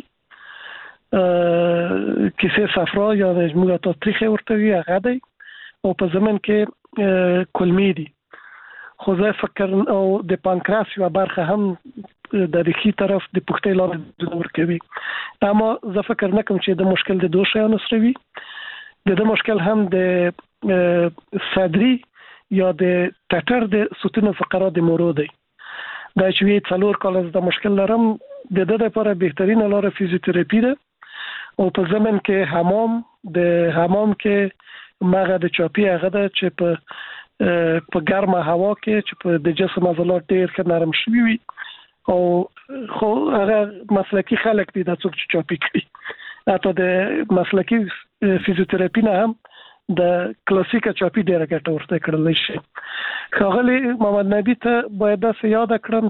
کیسه صفرا یا د موږ ته تاریخ ورته وی هغه دی او په زمن کې کلمی دي خو زه فکر او د پانکراس یو برخه هم د ریخي طرف د پختۍ لاندې ورکوي اما زه فکر نکم چې د مشکل د دوه شیانو سره وي د د مشکل هم د صدري یا د ټټر د ستون فقرات د مورو دی دا چې وی څلور کال د مشکل لرم د د لپاره بهترین لاره فزیوتراپی ده او په زمن کې حمام د حمام کې ماغه د چاپی هغه د چې په په ګرمه هوا کې چې په د جسم عضلات ډیر ښه نرم شوي وي او خو هغه مسلکی خلک دي د څوک چې چاپی کوي اته د مسلکی فزیوتراپی نه هم د کلاسیکه چاپی ډیره ګټه ورته کړل شي. خغلی محمد نبی ته باید دا یاد کړم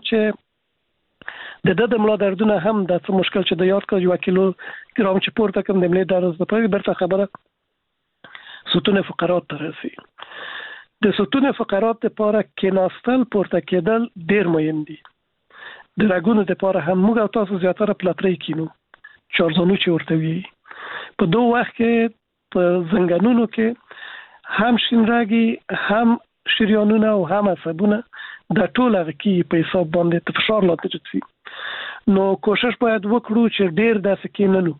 چې د د ملا دردونه هم د څه مشکل چې د یاد کړ یو کیلو ګرام چې پورته کوم د ملي درز د پاره برته خبره ستون فقرات ترسي. د ستون فقرات لپاره کېناستل پورته کېدل ډیر مهم دي. د راګونو لپاره هم موږ تاسو زیاتره پلاتری کینو چارزانو چې ورته وی په دوه وخت کې په زنګانونو کې هم شینراګي هم شریانونه او هم عصبونه د ټول هغه کې په حساب باندې د فشار لاندې راځي. نو کوشش باید وکړو چې ډیر داسې کیننو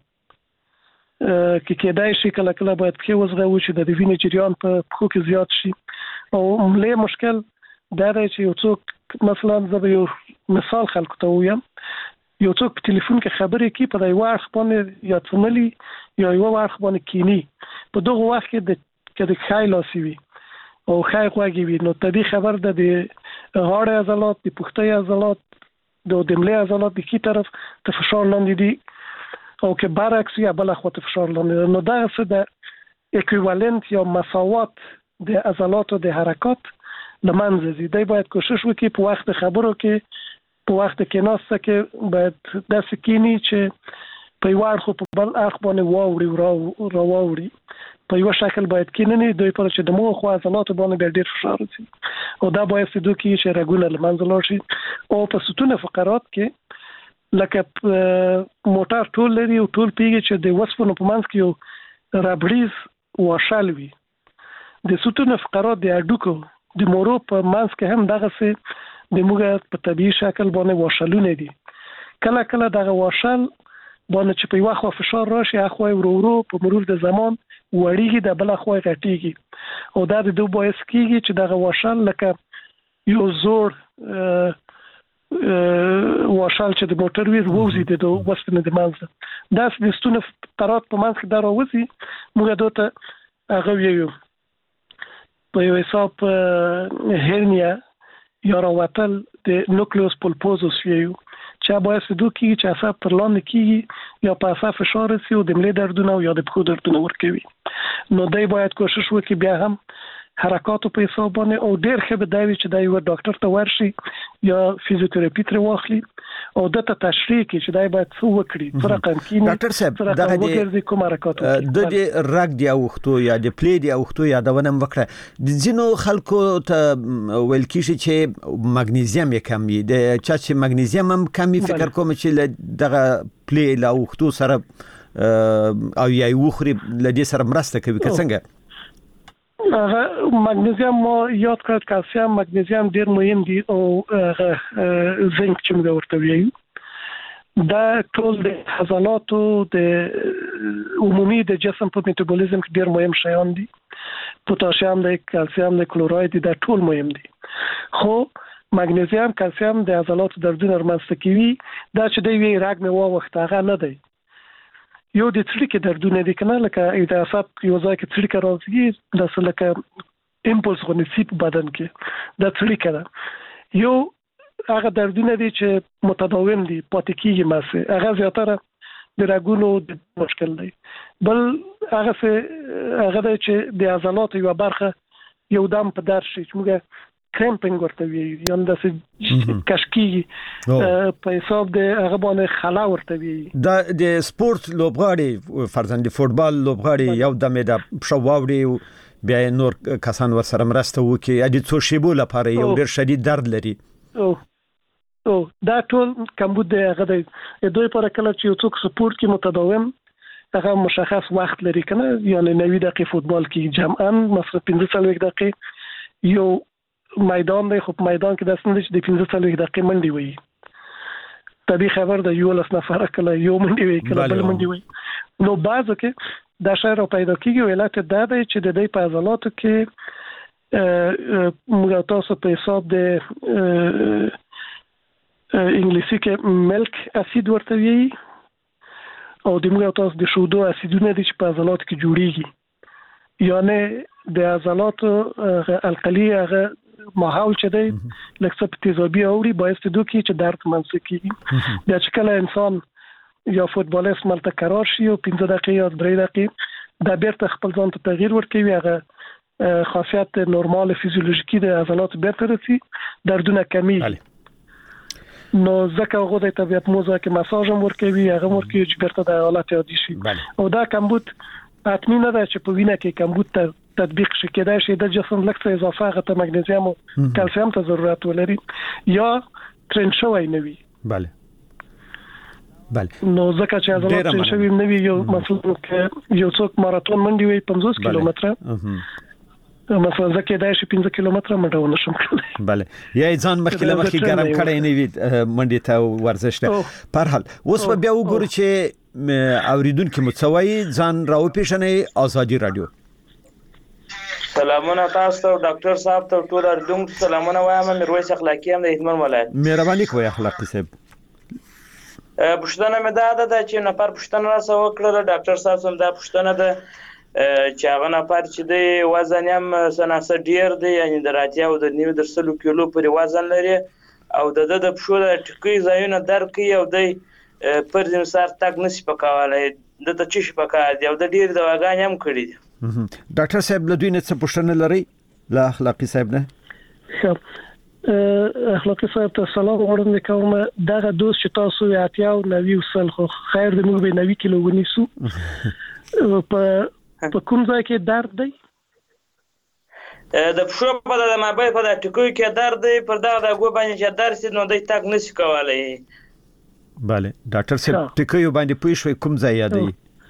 کې کېدای شي کله کله باید کې وزغو چې د وینې جریان په پخو کې زیات شي او ملي مشکل دا دی چې یو څوک مثلا زه یو مثال خلکو ته وایم یو څوک په ټلیفون کې خبرې کوي په یو وخت باندې یا څملي یا یو وخت باندې کینی په دغه وخت کې د کله خای لاسي وي او خای خوږي وي نو طبي خبر ده د غاړه عضلات د پښتۍ عضلات د دملي عضلات د کی طرف ته فشار لاندې دي او کې برعکس یا بل خو ته فشار لاندې نو دا څه د اکویوالنت یا مساوات د عضلاتو د حرکت لمنځه زی دی باید کوشش وکړي په وخت خبرو کې په وخت کې ناسته کې باید د سکینی چې په یو اړخ په بل اړخ باندې واوري را واوري په یو شکل باید کیننی دوی پر چې د مو خو عضلاتو باندې ډیر فشار راځي او دا باید د دوی چې رګونه لمنځه لاړ شي او په ستون فقرات کې لکه موټر ټول لري او ټول پیږي چې د وسپنو په منځ کې یو رابریز واشل وي د ستون فقرات د اډوکو د مورو په منځ کې هم دغه څه د موږ په طبيعي شکل باندې واشلونه دي کله کله دغه واشل باندې چې په یو خوا فشار راشي اخو ورو ورو په مرور د زمان وړيږي د بل خوا غټيږي او دا د دوه باعث کیږي چې دغه واشل لکه یو زور واشل چې د موټر ویز ووزي د وسپنه د منځ دا د ستون فقرات په منځ کې دا راوځي موږ دوته هغه ویو په یو حساب هرنیا یا راوتل د نوکلیوس پولپوزوس ویو چې باعث دوه کیږي چې اعصاب پر لاندې کیږي یا په اعصاب فشار رسي او د ملي دردونه او یا د پښو دردونه ورکوي نو دای باید کوشش وکړي بیا هم حرکاتو په حساب باندې او ډیر ښه به دی چې دا یو ډاکټر ته ورشي یا فزیوتراپی تر واخلي او د ته تشریح کې چې دا باید څه وکړي تر رقم کې ډاکټر صاحب دغه د کوم حرکاتو د دې رګ دی اوختو یا د پلی دی اوختو یا دا ونم وکړه د ځینو خلکو ته ویل کیږي چې مګنیزیم یې کم وي د چا چې مګنیزیم هم کم فکر کوم چې دغه پلی لا اوختو سره او یا وخري لدې سره مرسته کوي که څنګه مګنیزیم مو یاد کړ کلسیم مګنیزیم ډیر مهم دي او زنک چې موږ ورته ویو دا ټول د عضلاتو د عمومي د جسم په میټابولیزم کې ډیر مهم شیان دي پوتاشیم د کلسیم د کلوراید دا ټول مهم دي خو مګنیزیم کلسیم د عضلاتو دردونه رامنځته کوي دا چې دی وی راګ مې وا وخت هغه نه دی یو د څړیکې دردونه دي کنه لکه د اعصاب یو ځای کې څړیکه راځي د څه لکه امپولس غونې سی په بدن کې د څړیکه ده یو هغه دردونه دي چې متداوم دي پاتې کیږي ماسه هغه زیاتره د راګونو د مشکل دی بل هغه څه هغه چې د عضلاتو یو برخه یو دم په در شي چې موږ کرمپینګ ورته وی یا د کشکی په حساب د هغه باندې خلا ورته وی دا د سپورت لوبغاړي فرزند فوتبال لوبغاړي یو دمه د شواوري بیا نور کسان ور سره مرسته وکي ا دې څو شیبو لپاره یو ډیر شدید درد لري او او دا ټول کمبود دی هغه د دوی پر کله چې یو څوک سپورت کې متداوم هغه مشخص وخت لري کنه یعنی نوي دقیقې فوتبال کې جمعاً مثلا پنځه دقیقې یو میدان دی خو په میدان کې داسې نه چې د پنځه دقیقې منډي وي طبي خبر د یو لس نفر کله یو منډي وي کله بل منډي وي نو بعضو کې دا شی را پیدا کیږي ولایت دا دی چې د دې په عضلاتو کې موږ تاسو په حساب د انګلیسي کې ملک اسید ورته وي او د موږ تاسو د شودو اسیدونه دي چې په عضلاتو کې جوړیږي یعنی د عضلاتو القلی هغه ماحول چې دی لکه په تیزابي اوري باعث دوی چې درد منځ کیږي د چکل انسان یا فوتبالیست ملته قرار شي او پنځه دقیقې یا درې دقیقې د بیرته خپل ځان ته تغییر ورکوي هغه خاصیت نورمال فیزیولوژیکی د عضلات بیرته رسي دردونه کمی نو ځکه هغه د طبيعت موزه کې مساج هم ورکوي هغه ورکوي چې بیرته د حالت عادي شي او دا کمبود حتمی نه ده چې په وینه کې کمبود ته تطبیق شي کېدای شي د جسم لکه اضافه غته مګنیزیم او کلسیم ته ضرورت ولري یا ترن شوی نه وي bale bale نو ځکه چې عضلات ترن شوی نه وي یو مثلا کې یو څوک ماراتون منډي وي پنځوس کیلومتره مثلا ځکه دا شي پنځه کیلومتره منډه ونشم کولای bale یا ځان مخکې مخکې ګرم کړی نه وي منډي ته ورزش ته پر حال اوس په بیا وګورو چې اوریدونکو متسوي ځان راو پیښنې ازادي رادیو سلامونه تاسو ته ډاکټر صاحب ته ټول اردوم سلامونه وایم میرویس اخلاقی هم د هدمن ولایت مهرباني کوئ اخلاقی صاحب پښتنه مې دا ده چې نفر پښتنه راسو وکړه ډاکټر صاحب سم دا پښتنه ده چې هغه نفر چې د وزن هم سناسه ډیر دی یعنی دراتیا او د نیو درسلو کیلو پورې وزن لري او د د پښو د ټکی ځایونه درکې او د پر دې سر تک نشي پکاوله د ته چې پکا دی او د ډیر دواګان هم کړی دي ډاکټر صاحب له دوی نه څه پوښتنه لري لا اخلاقی صاحب نه اخلاقی صاحب ته سلام وړاندې کوم دغه دوست چې تاسو یې اتیاو نوي وسل خو خیر د موږ به نوي کیلو ونیسو په په کوم ځای کې درد دی د پښو په د مابې په د ټکوي کې درد دی پر دا د غو باندې چې درد سي نو د تک نشي کولای bale ډاکټر صاحب ټکوي باندې پوي شوي کوم ځای یادي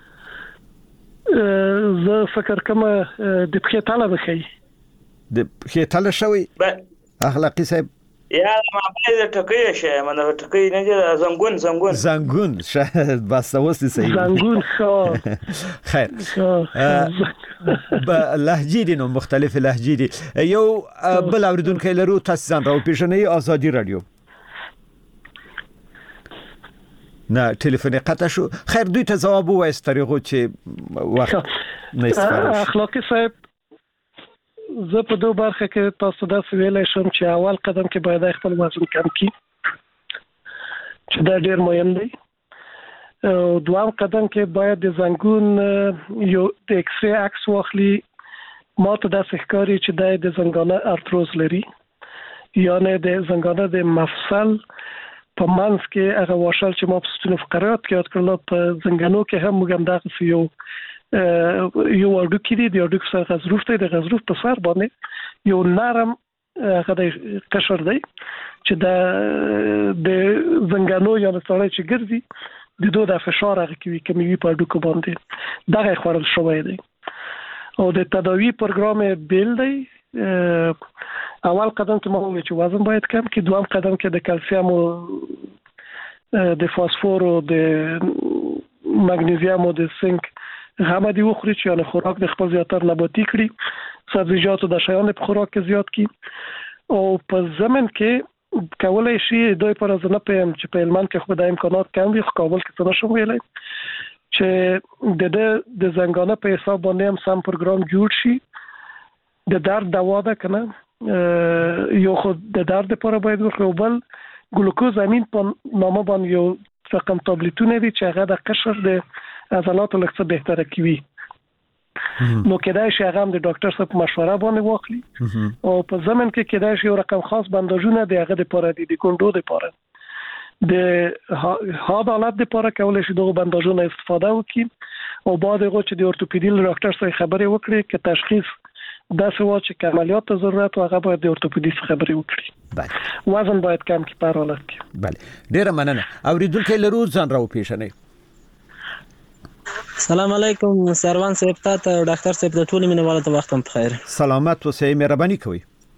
زه فکر کوم د پښې تاله بخي د پښې تاله شوی اخلاقی صاحب یا ما باید ټکوي شه منه ټکوي نه دي زنګون زنګون زنګون شه بس اوس صحیح زنګون خو خیر به لهجې دي نو مختلف لهجې دي یو بل اوریدونکو لرو تاسو ځان راو پیژنې ازادي رادیو نه ټلیفون قطع شو خیر دوی ته جواب وایست طریقو چې وخت نه استفاده اخلاقی صاحب زه په دوه برخه کې تاسو دا ویلای شم چې اول قدم کې باید خپل وزن کم کړئ چې دا ډیر مهم دی او دوام قدم کې باید د زنګون یو د ایکس ری عکس واخلي ما ته د ښکاری چې د زنګانه ارتروز لري یعنی د زنګانه د مفصل په منځ کې هغه واشل چې ما په ستونو فقرات کې یاد کړل په زنګانو کې هم موږ دغه یو یو اډو کې دی د اډو سره غزروف دی د غزروف په سر باندې یو نرم هغه د قشر دی چې د د زنګانو یا سره چې ګرځي د دوه د فشار هغه کې کمی په اډو کې باندې دغه خورل شوی دی او د تداوی پروګرام بیل دی اول قدم ته مو چې وزن باید کم کې دوام قدم کې د کلسیم او د فاسفور او د مګنیزیم او د زنک غما دی وخوري چې یعنی خوراک د خپل زیاتر نباتي کړي سبزیجات او د شیانو په خوراک کې زیات کړي او په زمن کې کولای شي دوی پر ځنه پېم چې په علمان کې خو د امکانات کم وي خو کابل کې څه نشم ویلای چې د د زنګانه په حساب باندې هم سم پروګرام جوړ شي د درد دوا ده کنه یو خو د درد لپاره باید ورکو بل ګلوکوز امین په نامه باندې یو رقم تابلیتونه دي چې هغه د قشر د عضلاتو لکه بهتره کوي نو کېدای شي هغه د ډاکټر سره مشوره باندې واخلي او په زمن کې کېدای شي یو رقم خاص بنداژونه د هغه لپاره دي د ګوندو لپاره د هاد حالت لپاره کولای شي دغه بنداژونه استفاده وکړي او بعد هغه چې د اورتوپیدي ډاکټر سره خبرې وکړي چې تشخیص دا سوا چې عملیات ته ضرورت او هغه باید د اورتوپیدیست خبرې وکړي بله وزن باید کم کړي په حالت کې بله ډیره مننه اوریدونکو لرو ځان راو پیژنې سلام علیکم سروان صاحب ته ډاکټر صاحب د ټولو مینوالو ته وختم بخیر سلامت اوسئ مهرباني کوئ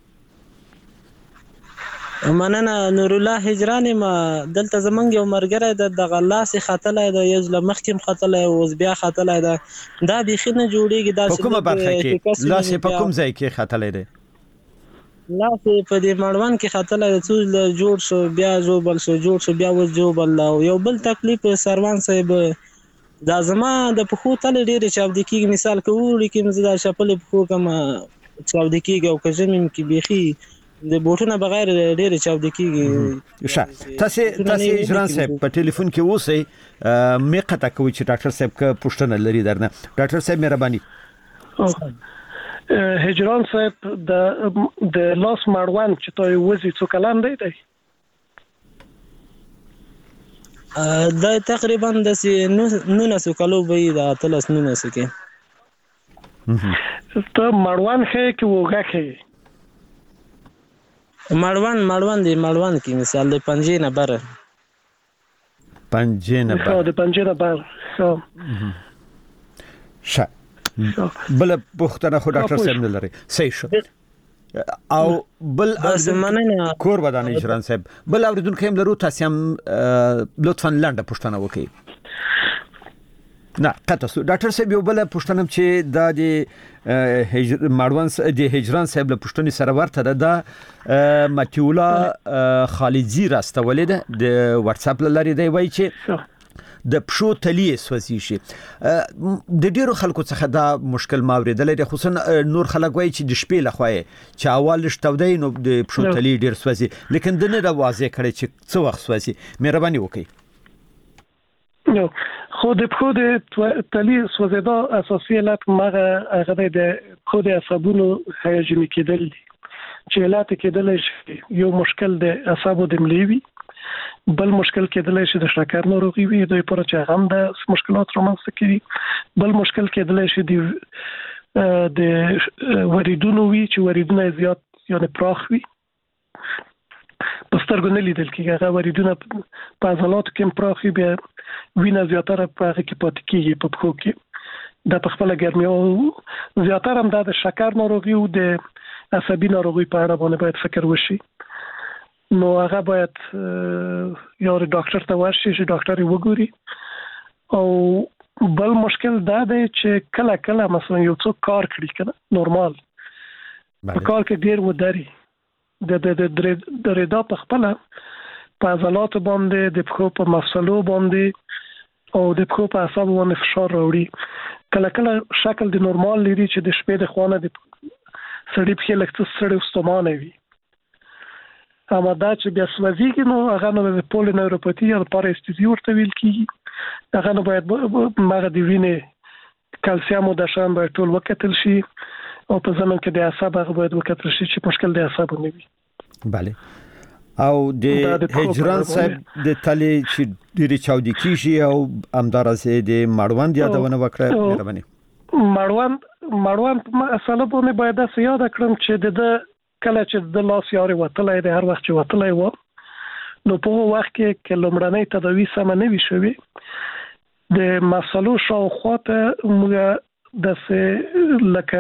مننه نور الله هجران ما دلته زمنګ یو مرګره د دغه لاس خطلای د یو لمخ کې خطلای او بیا خطلای دا دا بيخي نه جوړیږي دا په کومه برخه کې لاس په کوم ځای کې خطلای دی لاس په دې مړوان کې خطلای د څو جوړ شو بیا جو بل شو جوړ شو بیا و جو بل یو بل تکلیف سروان صاحب دا زما د پخو تل ډېر چاودي کیږي مثال کوي کې مزه د شپلې پخو کوم چاودي کیږي او کژمم کې بيخي د بوټونو بغیر ډېر چاودي کیږي. ښه تاسو تاسو اجران صاحب په ټلیفون کې اوسئ مې قطع کوي چې ډاکټر صاحب کا پوښتنه لري درنه. ډاکټر صاحب مهرباني. هجران صاحب د د لاس مړوان چې توي وزي څو کلان دی دی دا تقریبا د نونه سو کلو به د اتلس نونه سو کې ته مړوان خې کې وګه کې مړوان مړوان دی مړوان کې مثال د پنځه نه بر پنځه نه بر د پنځه نه بر ښه بل پختنه خو ډاکټر صاحب نه لري صحیح شو او بل کور ودان اجران صاحب بل اوریدونکو هم لرو تاسو هم لطفا لاندې پښتنه وکړئ. نه تاسو ډاکټر صاحب یو بل پښتنه چې د مړوان د هجران صاحب له پښتنې سره ورته ده متیولا خالدزی راستولې ده د واتس اپ لاري دی وای چې د پښو تلی سوځي شي. د ډیرو خلکو څخه دا مشکل ماوریدل دي خصوصا نور خلک وایي چې د شپې لخوا چې اول شتودای نو د پښو تلی ډیر سوځي لیکن د نه د واضح کړي چې څو وخت سوځي. مهرباني وکړئ. نو خو د پښو د تلی سوځیدا اساسي علت مغه هغه د پښو د عصبونو هیجاني کېدل دي چې علت کېدل شي یو مشکل د اعصابو د مليوي بل مشکل کېدل شي د شکر ناروغي وي دوی پر چې هم د مشکلات رامنځته کوي بل مشکل کېدل شي د د وریدونو وي چې وریدونه زیات یعنی پراخ وي پسترګو نه لیدل کېږي هغه وریدونه په عضلاتو کې پراخ وي بیا وینه زیاتره په هغه کې پاتې کېږي په پښو کې د خپل ګرمي او زیاتره هم د شکر ناروغي او د عصبي ناروغي په اړه باندې باید فکر وشي. نو هغه باید یو ډاکټر ته ورشي چې ډاکټر یې وګوري. او بل مشکل دا دی چې کله کله مثلا یو څوک کار کوي کنه نورمال په کار کې ډیر وداري د د د درېدا په خپل په عضلات باندې د پښو په مفصلو باندې او د پښو په اعصاب باندې فشار راوړي. کله کله شکل د نورمال لري چې د شپې د خوانه د سړی په لکه سړی وستمانه وي اما دا چې بیا سوځيږي نو هغه نو د پولینوروپاتی یا پاراستیزي ورته ویل کیږي. هغه نو باید مغه د وینې کلسیم او د شان باید ټول وکتل شي او په ځمن کې د اعصاب هغه باید وکتل شي چې مشکل د اعصاب نه وي. bale او د هجران صاحب د تلې چې ډېری چاودي کیږي او امدارسه د مړوند یادونه وکړه مهرباني. مړوند مړوند اصله په باید دا یاد کړم چې د کله چې د لاس یاري وتلای د هر وخت چې وتلای و نو په وخت کې کلمړنۍ تداوی سم نه وی شوی د مسلو شاوخوا ته موږ د څه لکه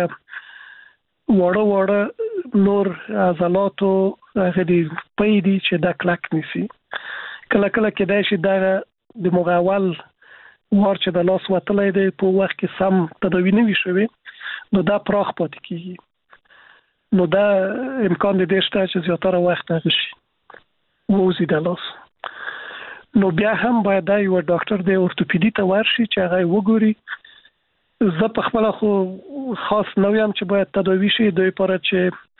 وړه وړه نور عضلاتو هغه دی پیدي چې دا کلک نسی کله کله کې دا شي دا د مغاول ور چې د لاس وتلای دی په وخت کې سم تداوی نه وی شوی نو دا پراخ پاتې کیږي. نو دا امکان دې شته چې زیاتره وخت هغه ووزي د لاس. نو بیا هم باید دا یو ډاکټر د اورتوپیدي ته ورشي چې هغه وګوري. زه په خپل خو خاص نو یم چې باید تداوی شي دوی لپاره چې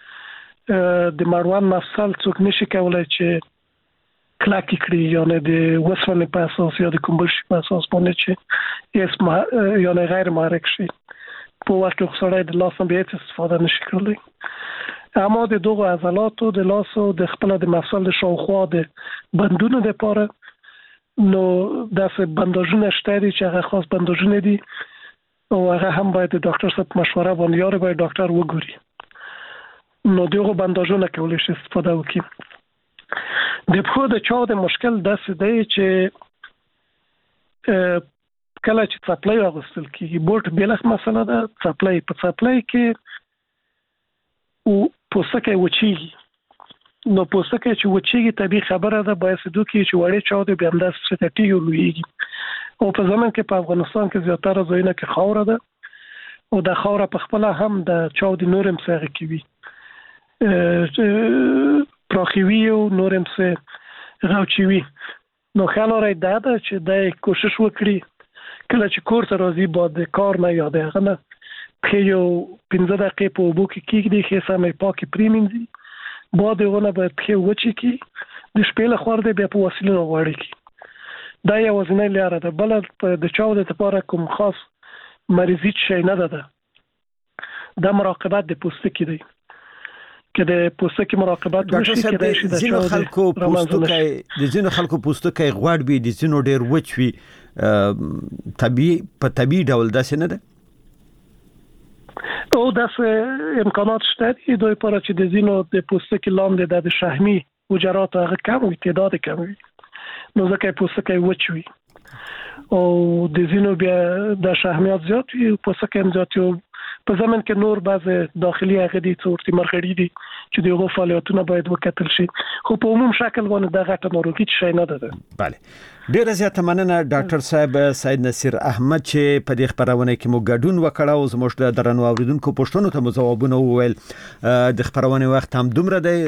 د مړوان مفصل څوک نشي کولای چې کلاکی کړی یعنی د وسونه په اساس یا د کومبلشي په اساس باندې چې اسمه یعنی غیر محرک شي په وخت کې سره د لاس نه به استفاده نشي کولای. اما د دوه عضلاتو د لاس او د خپل د مفصل د شاوخوا د بندونو لپاره نو داسې بنداژونه شته دي چې هغه خاص بنداژونه دي او هغه هم باید د ډاکټر سره مشوره باندې یاره باید ډاکټر وګوري. نو دغه بنداژونه کولای شي استفاده وکړي. د پښو د چا د مشکل داسې دی چې کله چې څپلۍ واغوستل کیږي بوټ بلخ مسله ده څپلۍ په څپلۍ کې او پوسکه وچیږي نو پوسکه چې وچیږي طبي خبره ده باید دوی چې وړي چا د بیانداس ستټي لویږي او په زمون کې په افغانستان کې زیاتره ځایونه کې خاور ده او د خاور په خپل هم د چا د نورم سره کوي پراخوي او نورم سره راوچوي. نو خلاره ده چې د کوشش وکړي کله چې کور ته راځي با د کار نه یاد هغه نه پښې یو پنځه دقیقې په اوبو کې کېږدي ښې سمې پاکې پرېمینځي با دغونه باید پښې وچې کړي د شپې لخوا دی بیا په وسیله راغواړي کړي دا یوازینۍ لاره ده بله د چاودې لپاره کوم خاص مریضي شی نه ده دا مراقبت د پوستکي دی که د پوستکي مراقبت وشي کېدای شي د ځینو خلکو پوستکی د ځینو خلکو پوستکی غوړ وي د ځینو ډېر وچ وي طبيعي په طبيعي ډول داسې نه ده او داسې امکانات شته دي دوی لپاره چې د ځینو د پوستکي لاندې د شحمي حجرات هغه کم وي تعداد کم وي نو ځکه پوستکی وچ وي او د ځینو بیا د شحمیات زیات وي پوستکی هم زیات وي په ضمن کې نور بعض داخلي هغه دي څورتي مرغړي دي چې دغه فعالیتونه باید وکتل شي خو په عموم شکل باندې د غټه ناروغي شي نه ده bale ډیره زیاته مننه ډاکټر صاحب سید نصیر احمد چې په دې خبرونه کې مو ګډون وکړ او زموږ د درنو اوریدونکو پوښتنو ته مو ځوابونه وویل د خبرونه وخت هم دومره دی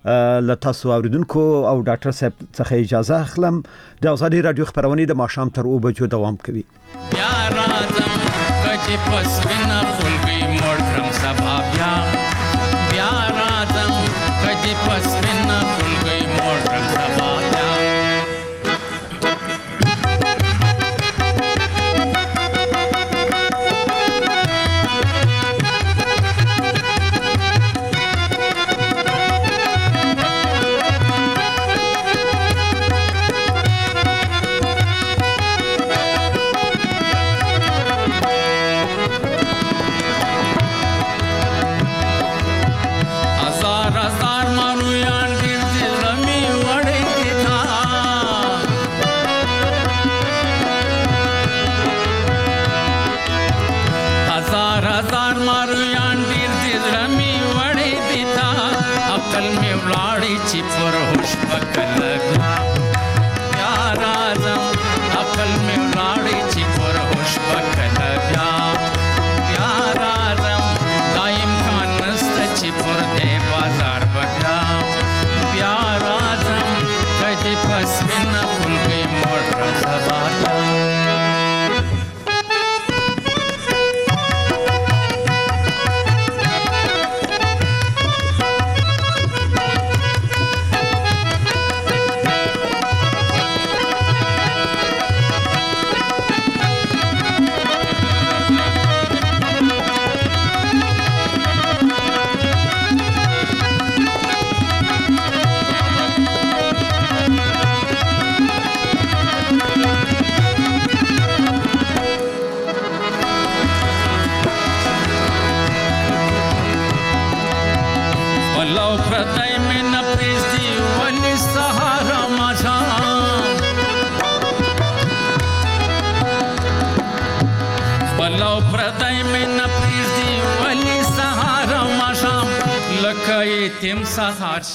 له تاسو اوریدونکو او ډاکټر صاحب څخه اجازه اخلم د ازادي رادیو خبرونه د ماښام تر اوه بجو دوام کوي یا راځم کچې پسوینه خلګي مړم سبا بیا بیا راځم کچې پسوینه خلګي مړم سبا بیا تم سهار